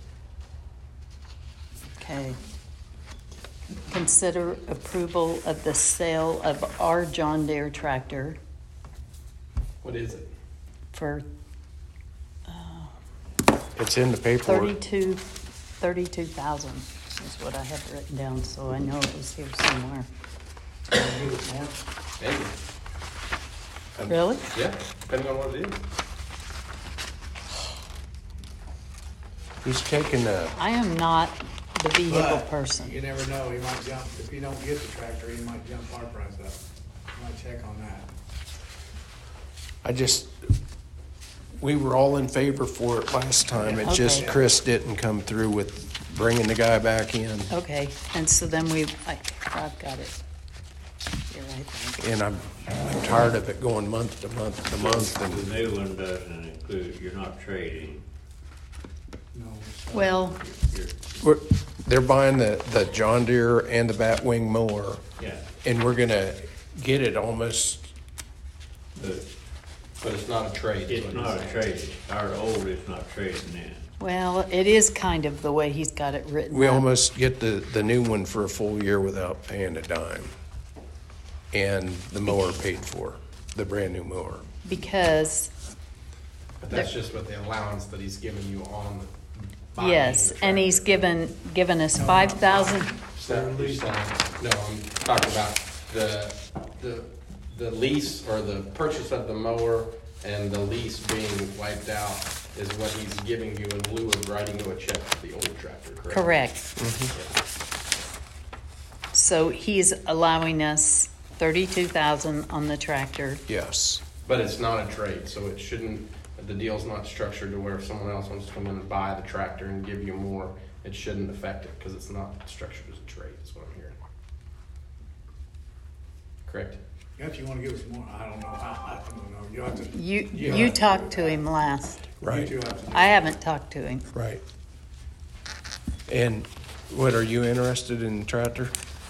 Speaker 2: Okay. Consider approval of the sale of our John Deere tractor
Speaker 5: What is it?
Speaker 2: for
Speaker 1: It's in the paperwork.
Speaker 2: thirty-two, thirty-two thousand is what I have written down, so I know it was here somewhere.
Speaker 5: Maybe.
Speaker 2: Really?
Speaker 5: Yeah, depending on what it is.
Speaker 1: He's taking a,
Speaker 2: I am not the vehicle
Speaker 3: But
Speaker 2: person.
Speaker 3: you never know, he might jump, if you don't get the tractor, he might jump our price up. You might check on that.
Speaker 1: I just, we were all in favor for it last time. It's just
Speaker 2: Okay.
Speaker 1: Chris didn't come through with bringing the guy back in.
Speaker 2: Okay, and so then we, I, I've got it. Here, I think.
Speaker 1: And I'm, I'm tired of it going month to month to month.
Speaker 4: The
Speaker 1: And
Speaker 4: new one doesn't include, you're not trading.
Speaker 3: No. it's, uh,
Speaker 2: Well,
Speaker 4: You're,
Speaker 1: we're, they're buying the, the John Deere and the Batwing mower,
Speaker 4: yeah,
Speaker 1: and we're gonna get it almost,
Speaker 4: but
Speaker 5: But it's not a trade. is
Speaker 4: it's
Speaker 5: what
Speaker 4: not
Speaker 5: he's
Speaker 4: a
Speaker 5: saying.
Speaker 4: trade. Our old is not trading in.
Speaker 2: well, it is kind of the way he's got it written.
Speaker 1: we
Speaker 2: up.
Speaker 1: almost get the, the new one for a full year without paying a dime. And the mower paid for, the brand new mower.
Speaker 2: Because,
Speaker 5: But that's just what the allowance that he's giving you on the. buying
Speaker 2: yes,
Speaker 5: the
Speaker 2: and he's
Speaker 5: tractor.
Speaker 2: given, given us five thousand.
Speaker 5: So he's saying, no, I'm talking about the, the, the lease or the purchase of the mower and the lease being wiped out is what he's giving you in lieu of writing you a check for the old tractor, correct?
Speaker 2: Correct. So he's allowing us thirty-two thousand on the tractor.
Speaker 1: Yes.
Speaker 5: But it's not a trade, so it shouldn't, the deal's not structured to where if someone else wants to come in and buy the tractor and give you more, it shouldn't affect it, because it's not structured as a trade, is what I'm hearing. Correct?
Speaker 3: Yeah, if you wanna give us more, I don't know, I, I don't know, you have to.
Speaker 2: You,
Speaker 3: you
Speaker 2: you
Speaker 3: have to
Speaker 2: talked
Speaker 3: do
Speaker 2: to
Speaker 3: that.
Speaker 2: him last.
Speaker 1: Right.
Speaker 3: You two have to do
Speaker 2: I
Speaker 3: that.
Speaker 2: haven't talked to him.
Speaker 1: Right. And what, are you interested in tractor?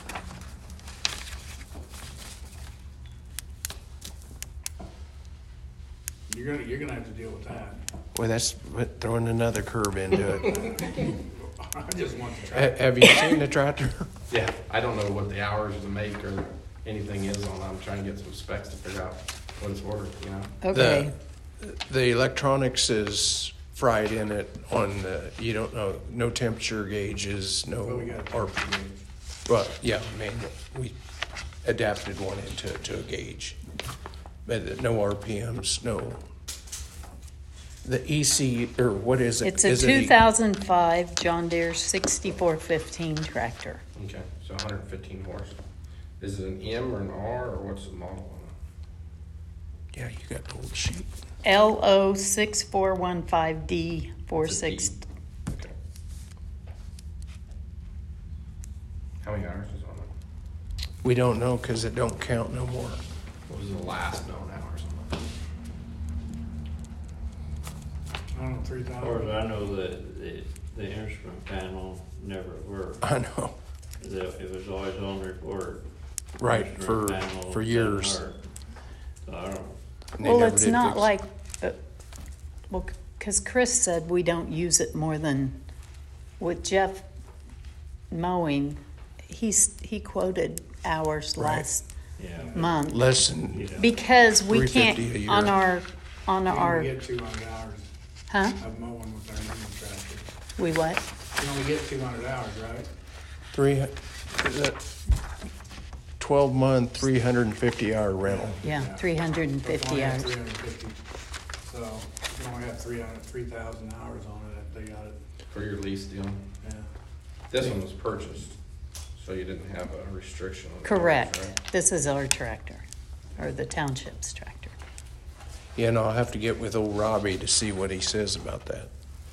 Speaker 3: You're gonna, you're gonna have to deal with that.
Speaker 1: Well, that's throwing another curve into it.
Speaker 3: I just want the
Speaker 1: Ha-
Speaker 3: tractor.
Speaker 1: Have you seen the tractor?
Speaker 5: Yeah, I don't know what the hours of the make or anything is on it. I'm trying to get some specs to figure out what it's worth, you know?
Speaker 2: Okay,
Speaker 1: The electronics is fried in it on the, you don't know, no temperature gauges,
Speaker 3: Well,
Speaker 1: no,
Speaker 3: we got.
Speaker 1: or, well, yeah, manual. We adapted one into, to a gauge. But no R P Ms, no. The E C, or what is it?
Speaker 2: it's a
Speaker 1: Is it E-
Speaker 2: two thousand five John Deere sixty-four fifteen tractor.
Speaker 5: Okay, so one hundred fifteen horse. Is it an M or an R or what's the model on
Speaker 1: Yeah, you got the old sheet.
Speaker 2: L O six four one five D four
Speaker 5: It's a
Speaker 2: six.
Speaker 5: D. it? Okay. How many hours is on it?
Speaker 1: We don't know because it don't count no more.
Speaker 5: What was the last known hours on it?
Speaker 3: I don't know, three
Speaker 4: As far as
Speaker 3: thousand.
Speaker 4: I know, the, the, the instrument panel never worked.
Speaker 1: I know,
Speaker 4: The- It was always on report.
Speaker 1: right,
Speaker 4: Instrument
Speaker 1: for,
Speaker 4: panel
Speaker 1: for
Speaker 4: didn't
Speaker 1: years.
Speaker 4: work. So I don't,
Speaker 1: And they
Speaker 2: Well,
Speaker 1: never
Speaker 2: it's
Speaker 1: did
Speaker 2: not
Speaker 1: fix it.
Speaker 2: like, uh, well, because Chris said we don't use it more than, with Jeff mowing, he's, he quoted hours
Speaker 1: Right.
Speaker 2: last,
Speaker 4: Yeah.
Speaker 2: month.
Speaker 1: less than,
Speaker 4: You know,
Speaker 2: because we
Speaker 1: three
Speaker 2: can't,
Speaker 1: fifty a year.
Speaker 2: on our, on
Speaker 3: You
Speaker 2: our,
Speaker 3: only get two hundred hours
Speaker 2: huh?
Speaker 3: of mowing with our new tractor.
Speaker 2: We what?
Speaker 3: You only get two hundred hours, right?
Speaker 1: three, is that twelve month, three hundred and fifty hour rental.
Speaker 2: Yeah,
Speaker 3: Yeah.
Speaker 2: three hundred and fifty hours.
Speaker 3: Three hundred fifty. So you only have three hundred, three thousand hours on it if they got it,
Speaker 5: For your lease deal.
Speaker 3: yeah.
Speaker 5: This one was purchased, so you didn't have a restriction on the
Speaker 2: Correct.
Speaker 5: hours, right?
Speaker 2: This is our tractor, or the township's tractor.
Speaker 1: Yeah, and I'll have to get with old Robbie to see what he says about that.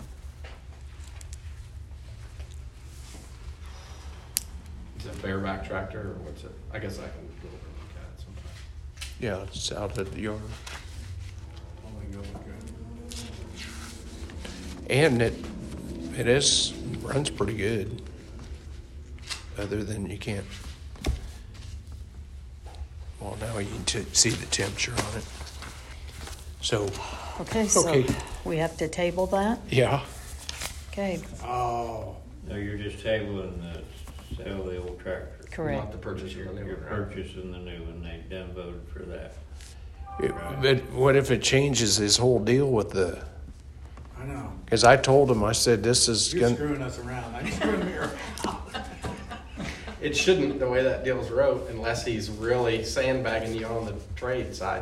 Speaker 5: Is it a bareback tractor or what's it? I guess I can go over and look at it sometime.
Speaker 1: Yeah, it's out at the yard.
Speaker 3: Only go with good.
Speaker 1: And it, it is, runs pretty good. Other than you can't, well, now you can t- see the temperature on it. So,
Speaker 2: Okay, so
Speaker 1: Okay.
Speaker 2: we have to table that?
Speaker 1: yeah,
Speaker 2: Okay,
Speaker 3: Oh,
Speaker 4: No, you're just tabling the sale of the old tractor.
Speaker 5: Not
Speaker 2: correct.
Speaker 5: the purchase of
Speaker 4: You're,
Speaker 5: the new
Speaker 4: you're
Speaker 5: one, right?
Speaker 4: purchasing the new one, they done voted for that.
Speaker 1: It- but what if it changes his whole deal with the,
Speaker 3: I know.
Speaker 1: because I told him, I said, this is
Speaker 3: You're
Speaker 1: gonna,
Speaker 3: screwing us around. I'm screwing me around.
Speaker 5: It shouldn't, the way that deal's wrote, unless he's really sandbagging you on the trade side.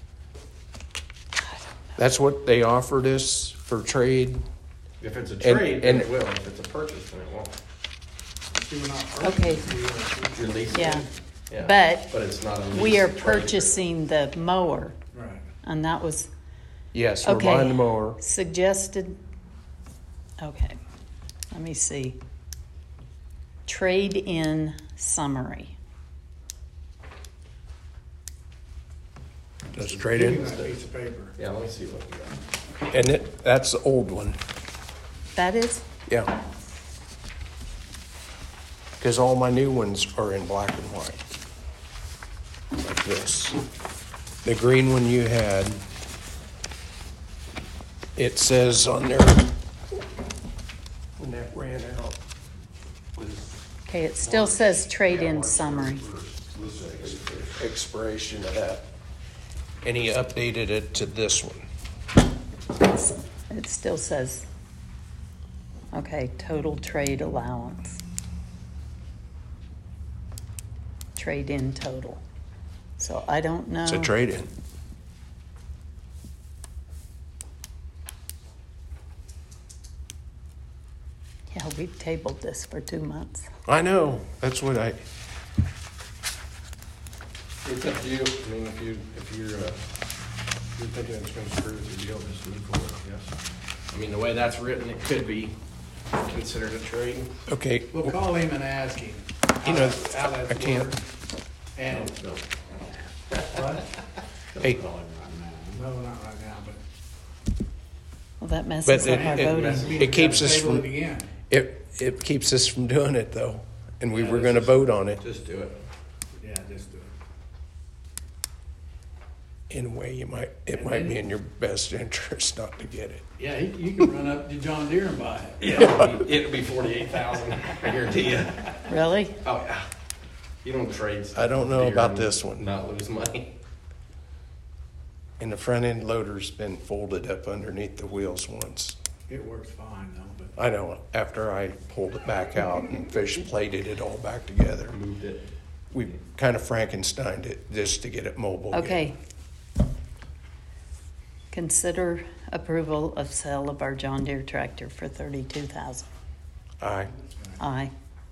Speaker 1: that's what they offered us for trade.
Speaker 5: If it's a
Speaker 1: And-
Speaker 5: trade, then
Speaker 1: and-
Speaker 5: it will. If it's a purchase, then it won't.
Speaker 3: See, we're not
Speaker 2: Okay.
Speaker 3: purchasing, we are-
Speaker 5: Your lease.
Speaker 2: Yeah.
Speaker 5: Yeah.
Speaker 2: But
Speaker 5: But it's not a lease.
Speaker 2: we are
Speaker 5: trade.
Speaker 2: purchasing the mower,
Speaker 3: Right.
Speaker 2: and that was
Speaker 1: Yes, we're
Speaker 2: Okay.
Speaker 1: buying the mower.
Speaker 2: suggested. Okay, let me see. Trade-in summary.
Speaker 1: That's trade
Speaker 3: Give me
Speaker 1: in.
Speaker 3: that piece of paper.
Speaker 5: Yeah, let me see what we got.
Speaker 1: And it, that's the old one,
Speaker 2: That is?
Speaker 1: yeah. Because all my new ones are in black and white. Like this. The green one you had, it says on there, when that ran out, was
Speaker 2: Okay, it still says trade-in summary.
Speaker 1: expiration of that. And he updated it to this one.
Speaker 2: It still says, okay, total trade allowance. Trade-in total. So I don't know.
Speaker 1: It's a trade-in.
Speaker 2: Yeah, we've tabled this for two months.
Speaker 1: I know, that's what I,
Speaker 5: It's up to you. I mean, if you, if you're, uh, if you're thinking it's gonna screw with your deal, just move forward, I guess. I mean, the way that's written, it could be considered a trade.
Speaker 1: okay,
Speaker 3: We'll call him and ask him.
Speaker 1: You know,
Speaker 3: how that's
Speaker 1: I can't-
Speaker 3: worded. And,
Speaker 4: Don't-
Speaker 3: what?
Speaker 4: don't
Speaker 1: Hey.
Speaker 4: call him right now.
Speaker 3: No, not right now, but.
Speaker 2: Well, that
Speaker 1: But
Speaker 2: messes up
Speaker 1: it-
Speaker 2: our
Speaker 1: it-
Speaker 2: voting.
Speaker 1: It keeps us
Speaker 3: Table
Speaker 1: from-
Speaker 3: it again.
Speaker 1: it, it keeps us from doing it though. And we
Speaker 5: Yeah,
Speaker 1: were
Speaker 5: this
Speaker 1: gonna
Speaker 5: is-
Speaker 1: vote on it.
Speaker 5: Just do it.
Speaker 3: Yeah, just do it.
Speaker 1: In a way, you might, it might be in your best interest not to get it.
Speaker 3: Yeah, you, you can run up to John Deere and buy it.
Speaker 5: Yeah, it'd be- it'd be forty-eight thousand, I guarantee you.
Speaker 2: Really?
Speaker 5: Oh, yeah. You don't trade stuff.
Speaker 1: I don't know
Speaker 5: with
Speaker 1: about
Speaker 5: deer
Speaker 1: this
Speaker 5: and
Speaker 1: one.
Speaker 5: Not lose money.
Speaker 1: And the front end loader's been folded up underneath the wheels once.
Speaker 3: It works fine though, but.
Speaker 1: I know, after I pulled it back out and fish plated it all back together.
Speaker 5: Moved it.
Speaker 1: We kind of Frankensteined it just to get it mobile again.
Speaker 2: Okay. Consider approval of sale of our John Deere tractor for thirty-two thousand.
Speaker 1: Aye.
Speaker 2: Aye.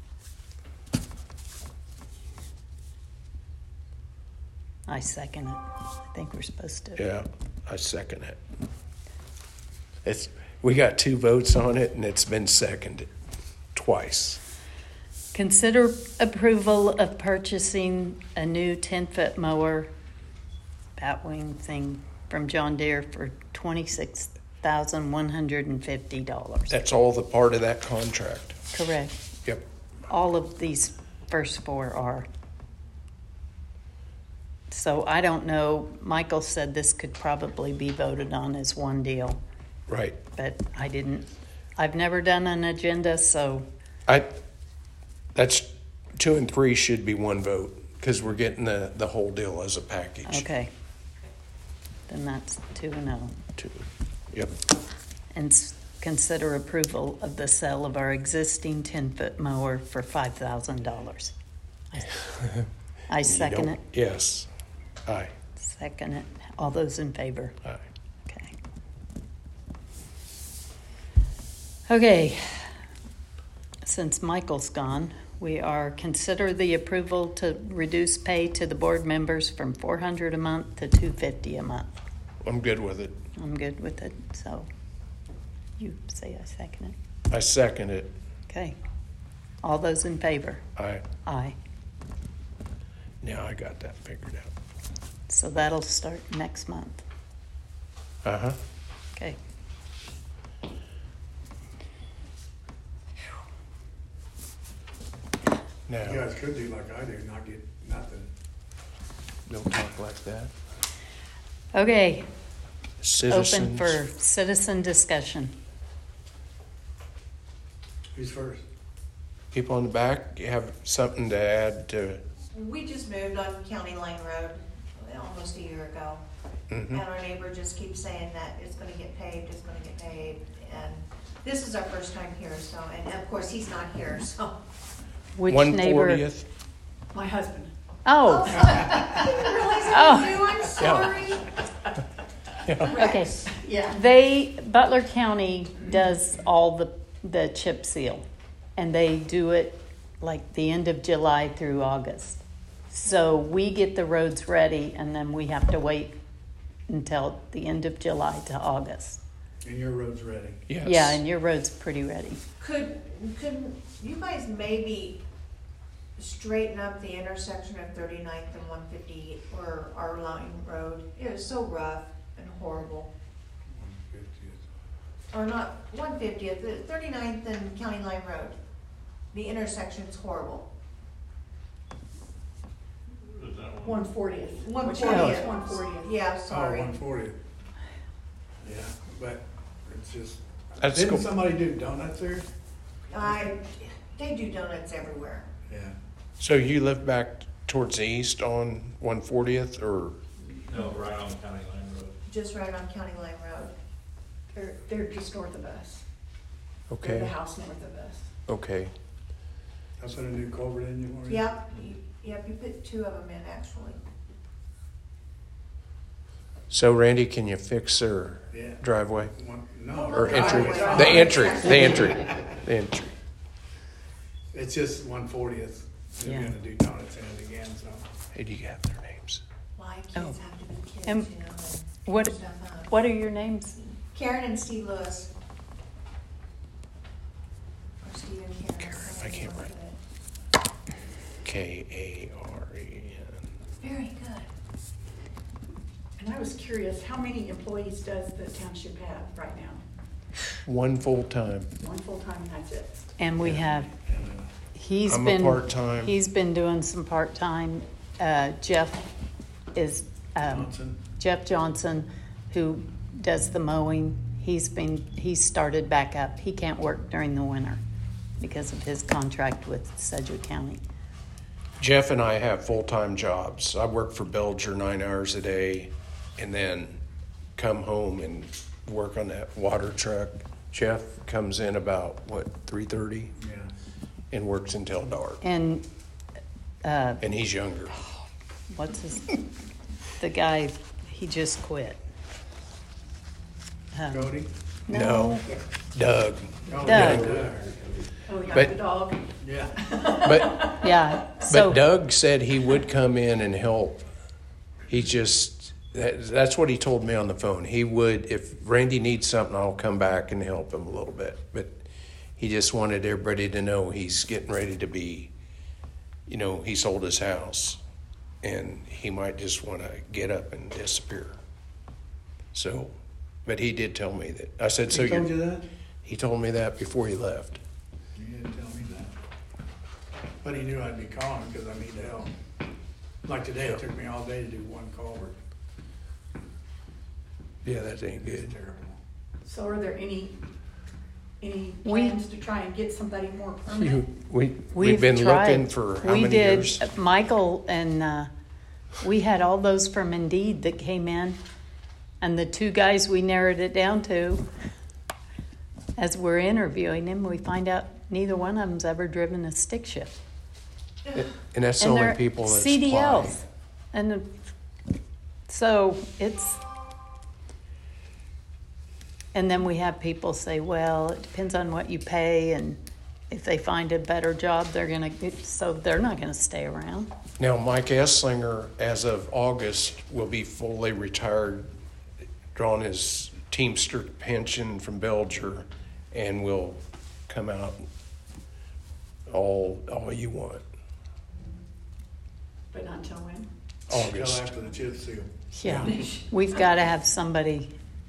Speaker 2: I second it. I think we're supposed to.
Speaker 1: Yeah, I second it. It's, we got two votes on it and it's been seconded twice.
Speaker 2: Consider approval of purchasing a new ten-foot mower, batwing thing from John Deere for twenty-six thousand one hundred and fifty dollars.
Speaker 1: That's all the part of that contract.
Speaker 2: Correct.
Speaker 1: Yep.
Speaker 2: All of these first four are. So I don't know, Michael said this could probably be voted on as one deal,
Speaker 1: Right.
Speaker 2: but I didn't, I've never done an agenda, so,
Speaker 1: I, that's, two and three should be one vote, because we're getting the, the whole deal as a package.
Speaker 2: Okay. Then that's two and oh.
Speaker 1: Two. Yep.
Speaker 2: And s- consider approval of the sale of our existing ten-foot mower for five thousand dollars. I second
Speaker 1: You
Speaker 2: it.
Speaker 1: don't- Yes. Aye.
Speaker 2: Second it. All those in favor?
Speaker 1: Aye.
Speaker 2: Okay. Okay. Since Michael's gone, we are consider the approval to reduce pay to the board members from four hundred a month to two fifty a month.
Speaker 1: I'm good with it.
Speaker 2: I'm good with it, so you say I second it.
Speaker 1: I second it.
Speaker 2: Okay. All those in favor?
Speaker 1: Aye.
Speaker 2: Aye.
Speaker 1: Now I got that figured out.
Speaker 2: So that'll start next month.
Speaker 1: Uh-huh.
Speaker 2: Okay.
Speaker 1: Now,
Speaker 3: You guys could do like I do, not get nothing.
Speaker 1: don't talk like that.
Speaker 2: Okay.
Speaker 1: Citizens.
Speaker 2: Open for citizen discussion.
Speaker 3: Who's first?
Speaker 1: People in the back, you have something to add to?
Speaker 7: We just moved on County Lane Road almost a year ago.
Speaker 1: Mhm.
Speaker 7: And our neighbor just keeps saying that it's gonna get paved, it's gonna get paved. And this is our first time here, so, and of course, he's not here, so.
Speaker 2: Which
Speaker 1: one
Speaker 2: neighbor?
Speaker 1: fortieth?
Speaker 8: My husband.
Speaker 2: Oh,
Speaker 7: I didn't realize
Speaker 2: Oh.
Speaker 7: it was you, I'm sorry.
Speaker 2: okay.
Speaker 8: Yeah.
Speaker 2: They, Butler County does all the, the chip seal. And they do it like the end of July through August. So we get the roads ready and then we have to wait until the end of July to August.
Speaker 3: And your road's ready.
Speaker 1: Yes.
Speaker 2: Yeah, and your road's pretty ready.
Speaker 7: Could, could you guys maybe straighten up the intersection of thirty-ninth and one fifty or our line road? It was so rough and horrible. Or not, one fiftieth, thirty-ninth and County Line Road. The intersection's horrible.
Speaker 8: One fortieth.
Speaker 7: One
Speaker 8: Which
Speaker 7: fortieth.
Speaker 8: is one fortieth.
Speaker 7: Yeah,
Speaker 3: Oh,
Speaker 7: sorry.
Speaker 3: one forty. Yeah, but it's just,
Speaker 1: That's
Speaker 3: didn't
Speaker 1: cool.
Speaker 3: somebody do donuts there?
Speaker 7: I, they do donuts everywhere.
Speaker 3: Yeah.
Speaker 1: So you live back towards the east on one fortieth or?
Speaker 9: No, right on County Line Road.
Speaker 7: Just right on County Line Road.
Speaker 8: They're, they're just north of us. They're the
Speaker 1: Okay,
Speaker 8: house north of us.
Speaker 1: okay.
Speaker 3: I put a new culvert in you for you?
Speaker 7: Yep, you- yep, you put two of them in actually.
Speaker 1: So Randy, can you fix their
Speaker 3: Yeah.
Speaker 1: driveway?
Speaker 3: One- No.
Speaker 1: Or entry?
Speaker 7: Driveway.
Speaker 1: The entry, the entry, the entry.
Speaker 3: It's just one fortieth. They're
Speaker 2: Yeah.
Speaker 3: gonna do donuts in it again, so.
Speaker 1: Hey, do you have their names?
Speaker 7: Why kids
Speaker 2: Oh.
Speaker 7: have to be kids,
Speaker 2: And
Speaker 7: you know, and
Speaker 2: what-
Speaker 7: stuff up.
Speaker 2: What are your names?
Speaker 7: Karen and Steve Lewis. Or Steve and Karen.
Speaker 1: Karen, I
Speaker 7: however you
Speaker 1: can't
Speaker 7: wanna
Speaker 1: write.
Speaker 7: put it.
Speaker 1: K A R E N.
Speaker 7: Very good.
Speaker 8: And I was curious, how many employees does the township have right now?
Speaker 1: One full-time.
Speaker 8: One full-time, and that's it.
Speaker 2: And we have,
Speaker 3: And, uh,
Speaker 2: he's
Speaker 1: I'm a
Speaker 2: been.
Speaker 1: part-time.
Speaker 2: He's been doing some part-time. Uh, Jeff is, um,
Speaker 3: Johnson.
Speaker 2: Jeff Johnson, who does the mowing. He's been, he's started back up. He can't work during the winter because of his contract with Sedgwick County.
Speaker 1: Jeff and I have full-time jobs. I work for Belger nine hours a day and then come home and work on that water truck. Jeff comes in about, what, three thirty
Speaker 3: Yeah.
Speaker 1: and works until dark.
Speaker 2: And, uh,
Speaker 1: And he's younger.
Speaker 2: what's his, the guy, he just quit. Uh,
Speaker 3: Cody?
Speaker 1: No, Doug.
Speaker 3: Oh,
Speaker 2: Doug.
Speaker 3: yeah.
Speaker 8: Oh, yeah,
Speaker 1: But-
Speaker 8: the dog.
Speaker 3: Yeah.
Speaker 1: But
Speaker 2: Yeah, so.
Speaker 1: But Doug said he would come in and help. He just, that, that's what he told me on the phone. He would, if Randy needs something, I'll come back and help him a little bit. But he just wanted everybody to know he's getting ready to be, you know, he sold his house and he might just want to get up and disappear. So, but he did tell me that. I said, so
Speaker 3: He told
Speaker 1: you're,
Speaker 3: you that?
Speaker 1: he told me that before he left.
Speaker 3: You didn't tell me that. But he knew I'd be calling because I need help. Like today, it took me all day to do one culvert.
Speaker 1: Yeah, that ain't
Speaker 3: It's
Speaker 1: good.
Speaker 3: terrible.
Speaker 8: So are there any any
Speaker 2: We-
Speaker 8: plans to try and get somebody more
Speaker 1: You,
Speaker 8: permanent?
Speaker 1: we,
Speaker 2: We've
Speaker 1: we've been
Speaker 2: tried.
Speaker 1: looking for how
Speaker 2: we
Speaker 1: many
Speaker 2: did.
Speaker 1: years?
Speaker 2: Michael and uh, we had all those from Indeed that came in, and the two guys we narrowed it down to, as we're interviewing them, we find out neither one of them's ever driven a stick shift.
Speaker 1: And that's the
Speaker 2: And
Speaker 1: only
Speaker 2: they're
Speaker 1: people that
Speaker 2: C D
Speaker 1: apply.
Speaker 2: Ls, and uh, so it's. And then we have people say, well, it depends on what you pay, and if they find a better job, they're gonna, so they're not gonna stay around.
Speaker 1: Now, Mike Esslinger, as of August, will be fully retired, drawn his Teamster pension from Belger, and will come out all all you want.
Speaker 8: But not till when?
Speaker 3: Till
Speaker 1: August.
Speaker 3: after the chip seal.
Speaker 2: Yeah, we've got to have somebody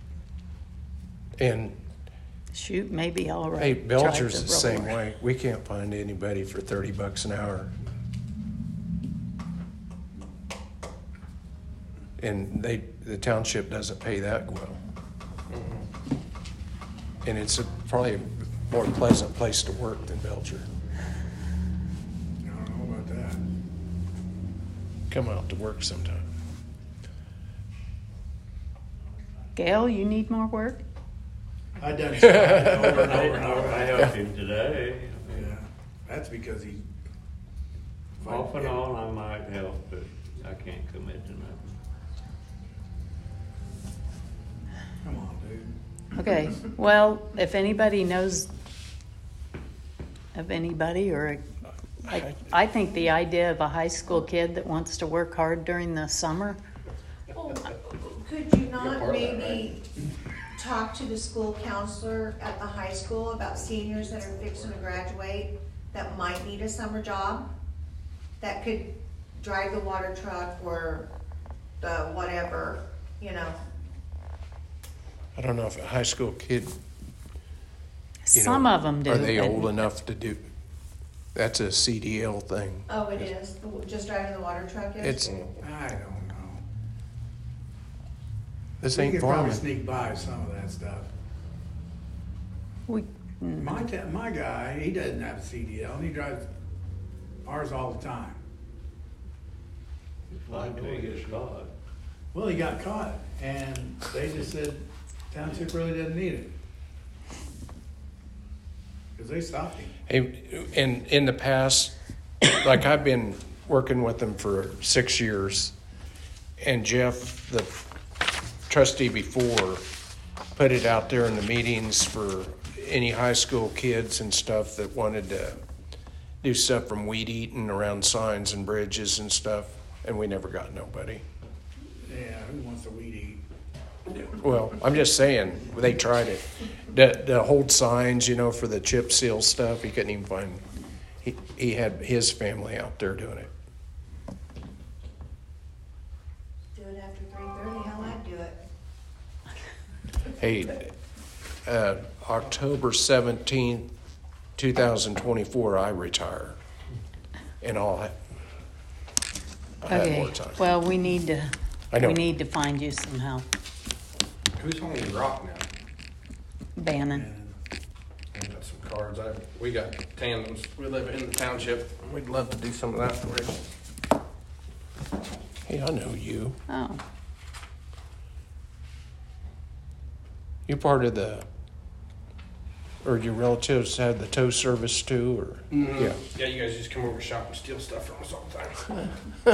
Speaker 1: And
Speaker 2: shoot, maybe all right.
Speaker 1: hey,
Speaker 2: drive
Speaker 1: Belger's the
Speaker 2: the
Speaker 1: same
Speaker 2: roller.
Speaker 1: way. We can't find anybody for thirty bucks an hour. And they, the township doesn't pay that well. And it's a, probably a more pleasant place to work than Belger.
Speaker 3: I don't know about that.
Speaker 1: Come out to work sometime.
Speaker 2: Gail, you need more work?
Speaker 3: I done it over and over and over.
Speaker 4: I helped him today.
Speaker 3: Yeah, that's because he.
Speaker 4: Off and on, I might help, but I can't commit to nothing.
Speaker 3: Come on, dude.
Speaker 2: Okay, well, if anybody knows of anybody, or I, I think the idea of a high school kid that wants to work hard during the summer,
Speaker 7: Well, could you not
Speaker 5: part of that,
Speaker 7: maybe talk to the school counselor at the high school about seniors that are fixing to graduate that might need a summer job? That could drive the water truck or the whatever, you know?
Speaker 1: I don't know if a high school kid, you
Speaker 2: some
Speaker 1: know,
Speaker 2: of them do.
Speaker 1: are they
Speaker 2: but-
Speaker 1: old enough to do? That's a C D L thing.
Speaker 7: Oh, it is, just driving the water truck is?
Speaker 1: It's
Speaker 3: I don't know.
Speaker 1: this
Speaker 3: We
Speaker 1: ain't
Speaker 3: could probably
Speaker 1: farming.
Speaker 3: sneak by some of that stuff.
Speaker 2: We, mm,
Speaker 3: My ta- my guy, he doesn't have a C D L, and he drives ours all the time.
Speaker 4: Fine till he gets caught.
Speaker 3: Well, he got caught, and they just said township really doesn't need it. Cause they stopped him.
Speaker 1: Hey, in in the past, like I've been working with them for six years, and Jeff, the trustee before, put it out there in the meetings for any high school kids and stuff that wanted to do stuff from weed eating around signs and bridges and stuff, and we never got nobody.
Speaker 3: Yeah, who wants to weed eat?
Speaker 1: Well, I'm just saying, they tried it. The, the hold signs, you know, for the chip seal stuff, he couldn't even find, he, he had his family out there doing it.
Speaker 7: Do it after three thirty, hell, I'd do it.
Speaker 1: Hey, uh, October seventeenth, two thousand twenty-four, I retire. And I'll have, I'll have
Speaker 2: okay,
Speaker 1: more time.
Speaker 2: well, we need to,
Speaker 1: I know.
Speaker 2: we need to find you some help,
Speaker 5: Who's home in Rock now?
Speaker 2: Bannon.
Speaker 3: And
Speaker 5: I got some cards. I, we got tandems. We live in the township. We'd love to do some of that for you.
Speaker 1: Hey, I know you.
Speaker 2: Oh,
Speaker 1: You part of the, or your relatives had the tow service too, or?
Speaker 5: Mm-hmm.
Speaker 1: Yeah.
Speaker 5: Yeah, you guys just come over shop and steal stuff from us all the time.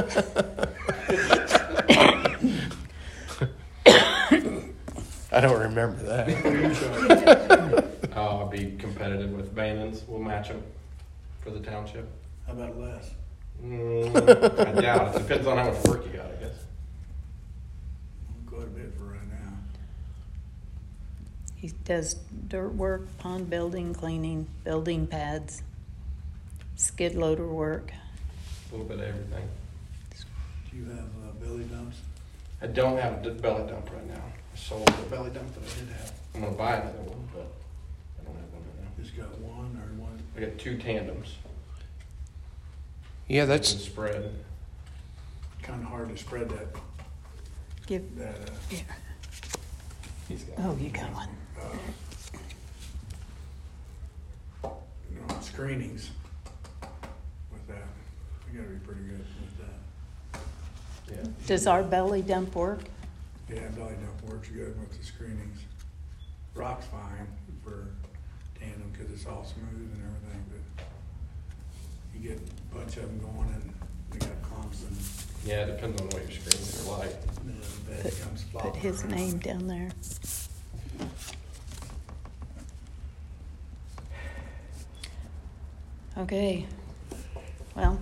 Speaker 1: I don't remember that.
Speaker 5: Uh, I'll be competitive with Bannon's. We'll match them for the township.
Speaker 3: how about less?
Speaker 5: Mm, I doubt it. Depends on how much work you got, I guess.
Speaker 3: Quite a bit for right now.
Speaker 2: he does dirt work, pond building, cleaning, building pads, skid loader work.
Speaker 5: A little bit of everything.
Speaker 3: Do you have uh, belly dumps?
Speaker 5: I don't have a d- belly dump right now. I sold the belly dump that I did have. I'm gonna buy another one, but I don't have one right now.
Speaker 3: Just got one or one?
Speaker 5: I got two tandems.
Speaker 1: Yeah,
Speaker 5: And
Speaker 1: that's,
Speaker 5: spread.
Speaker 3: Kinda hard to spread that,
Speaker 2: Give,
Speaker 3: that, uh,
Speaker 2: here.
Speaker 5: He's got.
Speaker 2: Oh, you got one.
Speaker 3: uh, screenings with that. We gotta be pretty good with that.
Speaker 5: Yeah.
Speaker 2: Does our belly dump work?
Speaker 3: Yeah, belly dump works good with the screenings. Rock's fine for tandem because it's all smooth and everything, but you get a bunch of them going and they got clumps and
Speaker 5: Yeah, it depends on what your screens are like.
Speaker 3: then the bed
Speaker 2: Put,
Speaker 3: comes
Speaker 2: put
Speaker 3: flopping
Speaker 2: his
Speaker 3: around.
Speaker 2: name down there. Okay, well.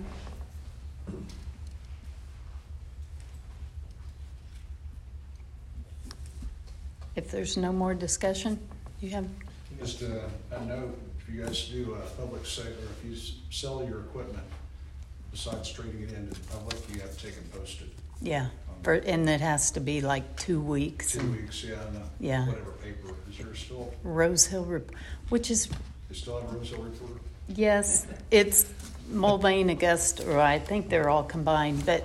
Speaker 2: If there's no more discussion, you have,
Speaker 6: Just a, a note, if you guys do a public sale, or if you s- sell your equipment, besides trading it into the public, you have to take and post it.
Speaker 2: yeah, for, and it has to be like two weeks.
Speaker 6: Two
Speaker 2: and
Speaker 6: weeks, yeah, and uh,
Speaker 2: Yeah.
Speaker 6: whatever paper, is there still,
Speaker 2: Rose Hill, Rep- which is,
Speaker 6: you still have Rose Hill Reporter?
Speaker 2: yes, it's Mulvane, Augusta, or I think they're all combined, but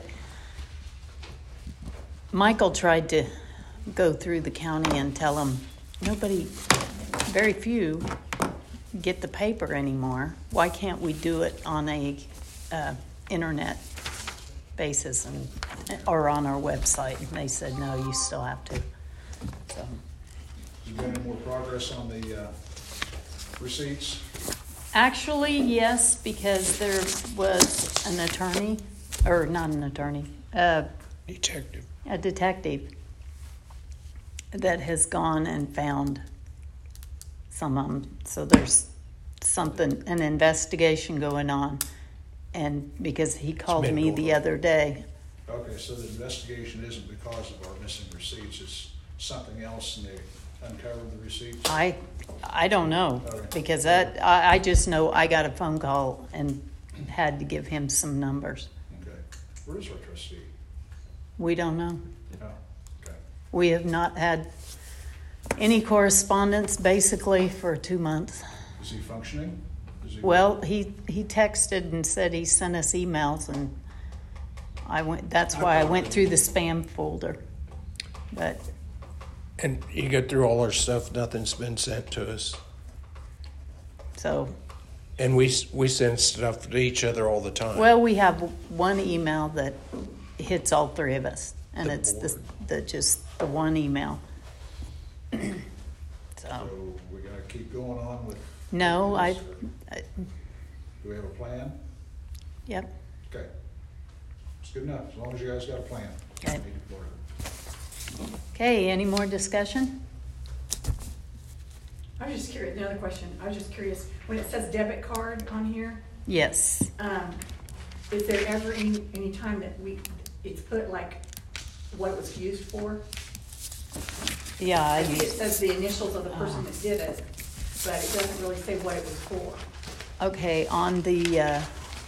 Speaker 2: Michael tried to go through the county and tell them, nobody, very few get the paper anymore. Why can't we do it on a uh, internet basis and or on our website? And they said, no, you still have to. So,
Speaker 6: You got any more progress on the uh, receipts?
Speaker 2: actually, yes, because there was an attorney, or not an attorney, uh,
Speaker 1: Detective.
Speaker 2: a detective that has gone and found some of them. So there's something, an investigation going on. And because he called
Speaker 1: been
Speaker 2: me
Speaker 1: going
Speaker 2: the
Speaker 1: on.
Speaker 2: other day.
Speaker 6: Okay, so the investigation isn't because of our missing receipts, it's something else, and they uncovered the receipts?
Speaker 2: I, I don't know,
Speaker 6: Okay.
Speaker 2: because that, I, I just know I got a phone call and had to give him some numbers.
Speaker 6: Okay. Where's our trustee?
Speaker 2: We don't know.
Speaker 6: Oh, okay.
Speaker 2: We have not had any correspondence basically for two months.
Speaker 6: Is he functioning? Is he?
Speaker 2: Well, he, he texted and said he sent us emails, and I went, that's why I went through the spam folder. But,
Speaker 1: And you go through all our stuff, nothing's been sent to us.
Speaker 2: so,
Speaker 1: And we, s- we send stuff to each other all the time.
Speaker 2: well, we have one email that hits all three of us, and
Speaker 1: The
Speaker 2: it's the,
Speaker 1: board.
Speaker 2: the, just the one email. So,
Speaker 6: So we gotta keep going on with?
Speaker 2: no, I,
Speaker 6: this, or
Speaker 2: I-
Speaker 6: Do we have a plan?
Speaker 2: yep,
Speaker 6: Okay. It's good enough, as long as you guys got a plan.
Speaker 2: Okay. okay, any more discussion?
Speaker 8: I was just curious, another question, I was just curious, when it says debit card on here,
Speaker 2: Yes,
Speaker 8: um, is there ever any, any time that we, it's put like what it was used for?
Speaker 2: yeah, I
Speaker 8: I think it
Speaker 2: use,
Speaker 8: says the initials of the person that did it, but it doesn't really say what it was for.
Speaker 2: okay, on the, uh,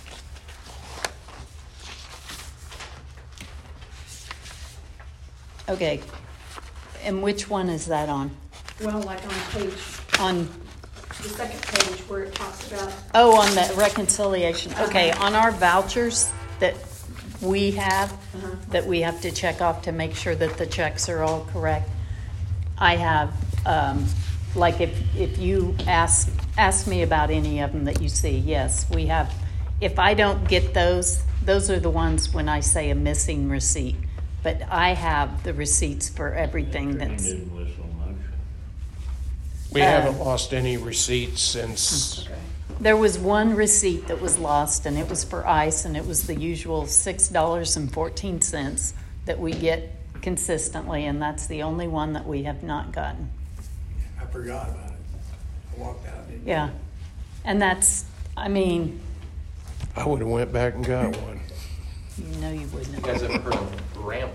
Speaker 2: okay, and which one is that on?
Speaker 8: Well, like on page,
Speaker 2: On,
Speaker 8: the second page where it talks about,
Speaker 2: oh, on the reconciliation, okay, on our vouchers that we have,
Speaker 8: Uh-huh.
Speaker 2: that we have to check off to make sure that the checks are all correct. I have, um, like if, if you ask, ask me about any of them that you see, yes, we have. If I don't get those, those are the ones when I say a missing receipt. But I have the receipts for everything
Speaker 4: Train
Speaker 2: that's,
Speaker 4: didn't whistle much.
Speaker 1: We
Speaker 2: uh,
Speaker 1: haven't lost any receipts since,
Speaker 8: okay,
Speaker 2: there was one receipt that was lost, and it was for ice, and it was the usual six dollars and fourteen cents that we get consistently, and that's the only one that we have not gotten.
Speaker 3: I forgot about it. I walked out. didn't I?
Speaker 2: Yeah, and that's, I mean,
Speaker 1: I would have went back and got one.
Speaker 2: you know you wouldn't
Speaker 5: You
Speaker 2: have.
Speaker 5: guys ever heard of RAMP?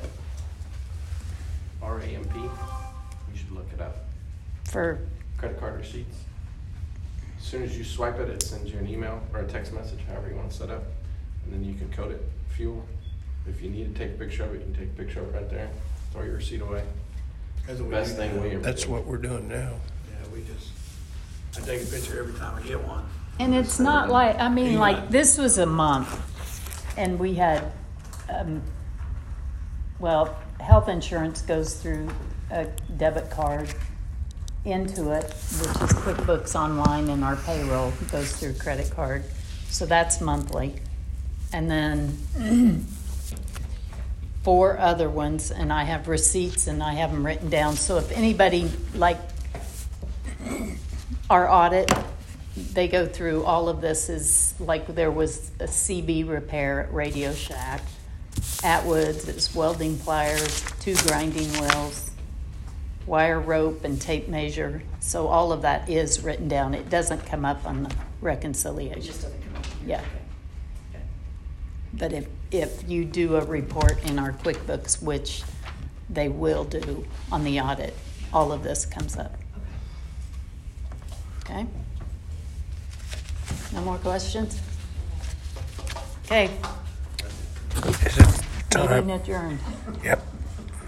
Speaker 5: R A M P? You should look it up.
Speaker 2: For,
Speaker 5: Credit card receipts. As soon as you swipe it, it sends you an email or a text message, however you want to set up, and then you can code it, fuel. If you need to take a picture of it, you can take a picture of it right there, throw your receipt away.
Speaker 3: That's what we
Speaker 5: Best
Speaker 3: do
Speaker 5: thing
Speaker 3: now.
Speaker 5: we ever
Speaker 1: That's
Speaker 5: did.
Speaker 1: what we're doing now.
Speaker 3: Yeah, we just, I take a picture every time I get one.
Speaker 2: and it's not like, I mean,
Speaker 3: Yeah.
Speaker 2: like, this was a month, and we had, um, well, health insurance goes through a debit card, into it, which is QuickBooks Online, and our payroll goes through credit card. So that's monthly. And then four other ones, and I have receipts and I have them written down. So if anybody, like our audit, they go through all of this. Is like there was a C B repair at Radio Shack. Atwood's, it was welding pliers, two grinding wheels, wire rope, and tape measure. So all of that is written down. It doesn't come up on the
Speaker 8: It
Speaker 2: reconciliation.
Speaker 8: just doesn't come up.
Speaker 2: Yeah.
Speaker 8: Okay. Okay.
Speaker 2: But if, if you do a report in our QuickBooks, which they will do on the audit, all of this comes up. Okay? No more questions? Okay.
Speaker 1: Is it
Speaker 2: Meeting
Speaker 1: time?
Speaker 2: adjourned.
Speaker 1: Yep.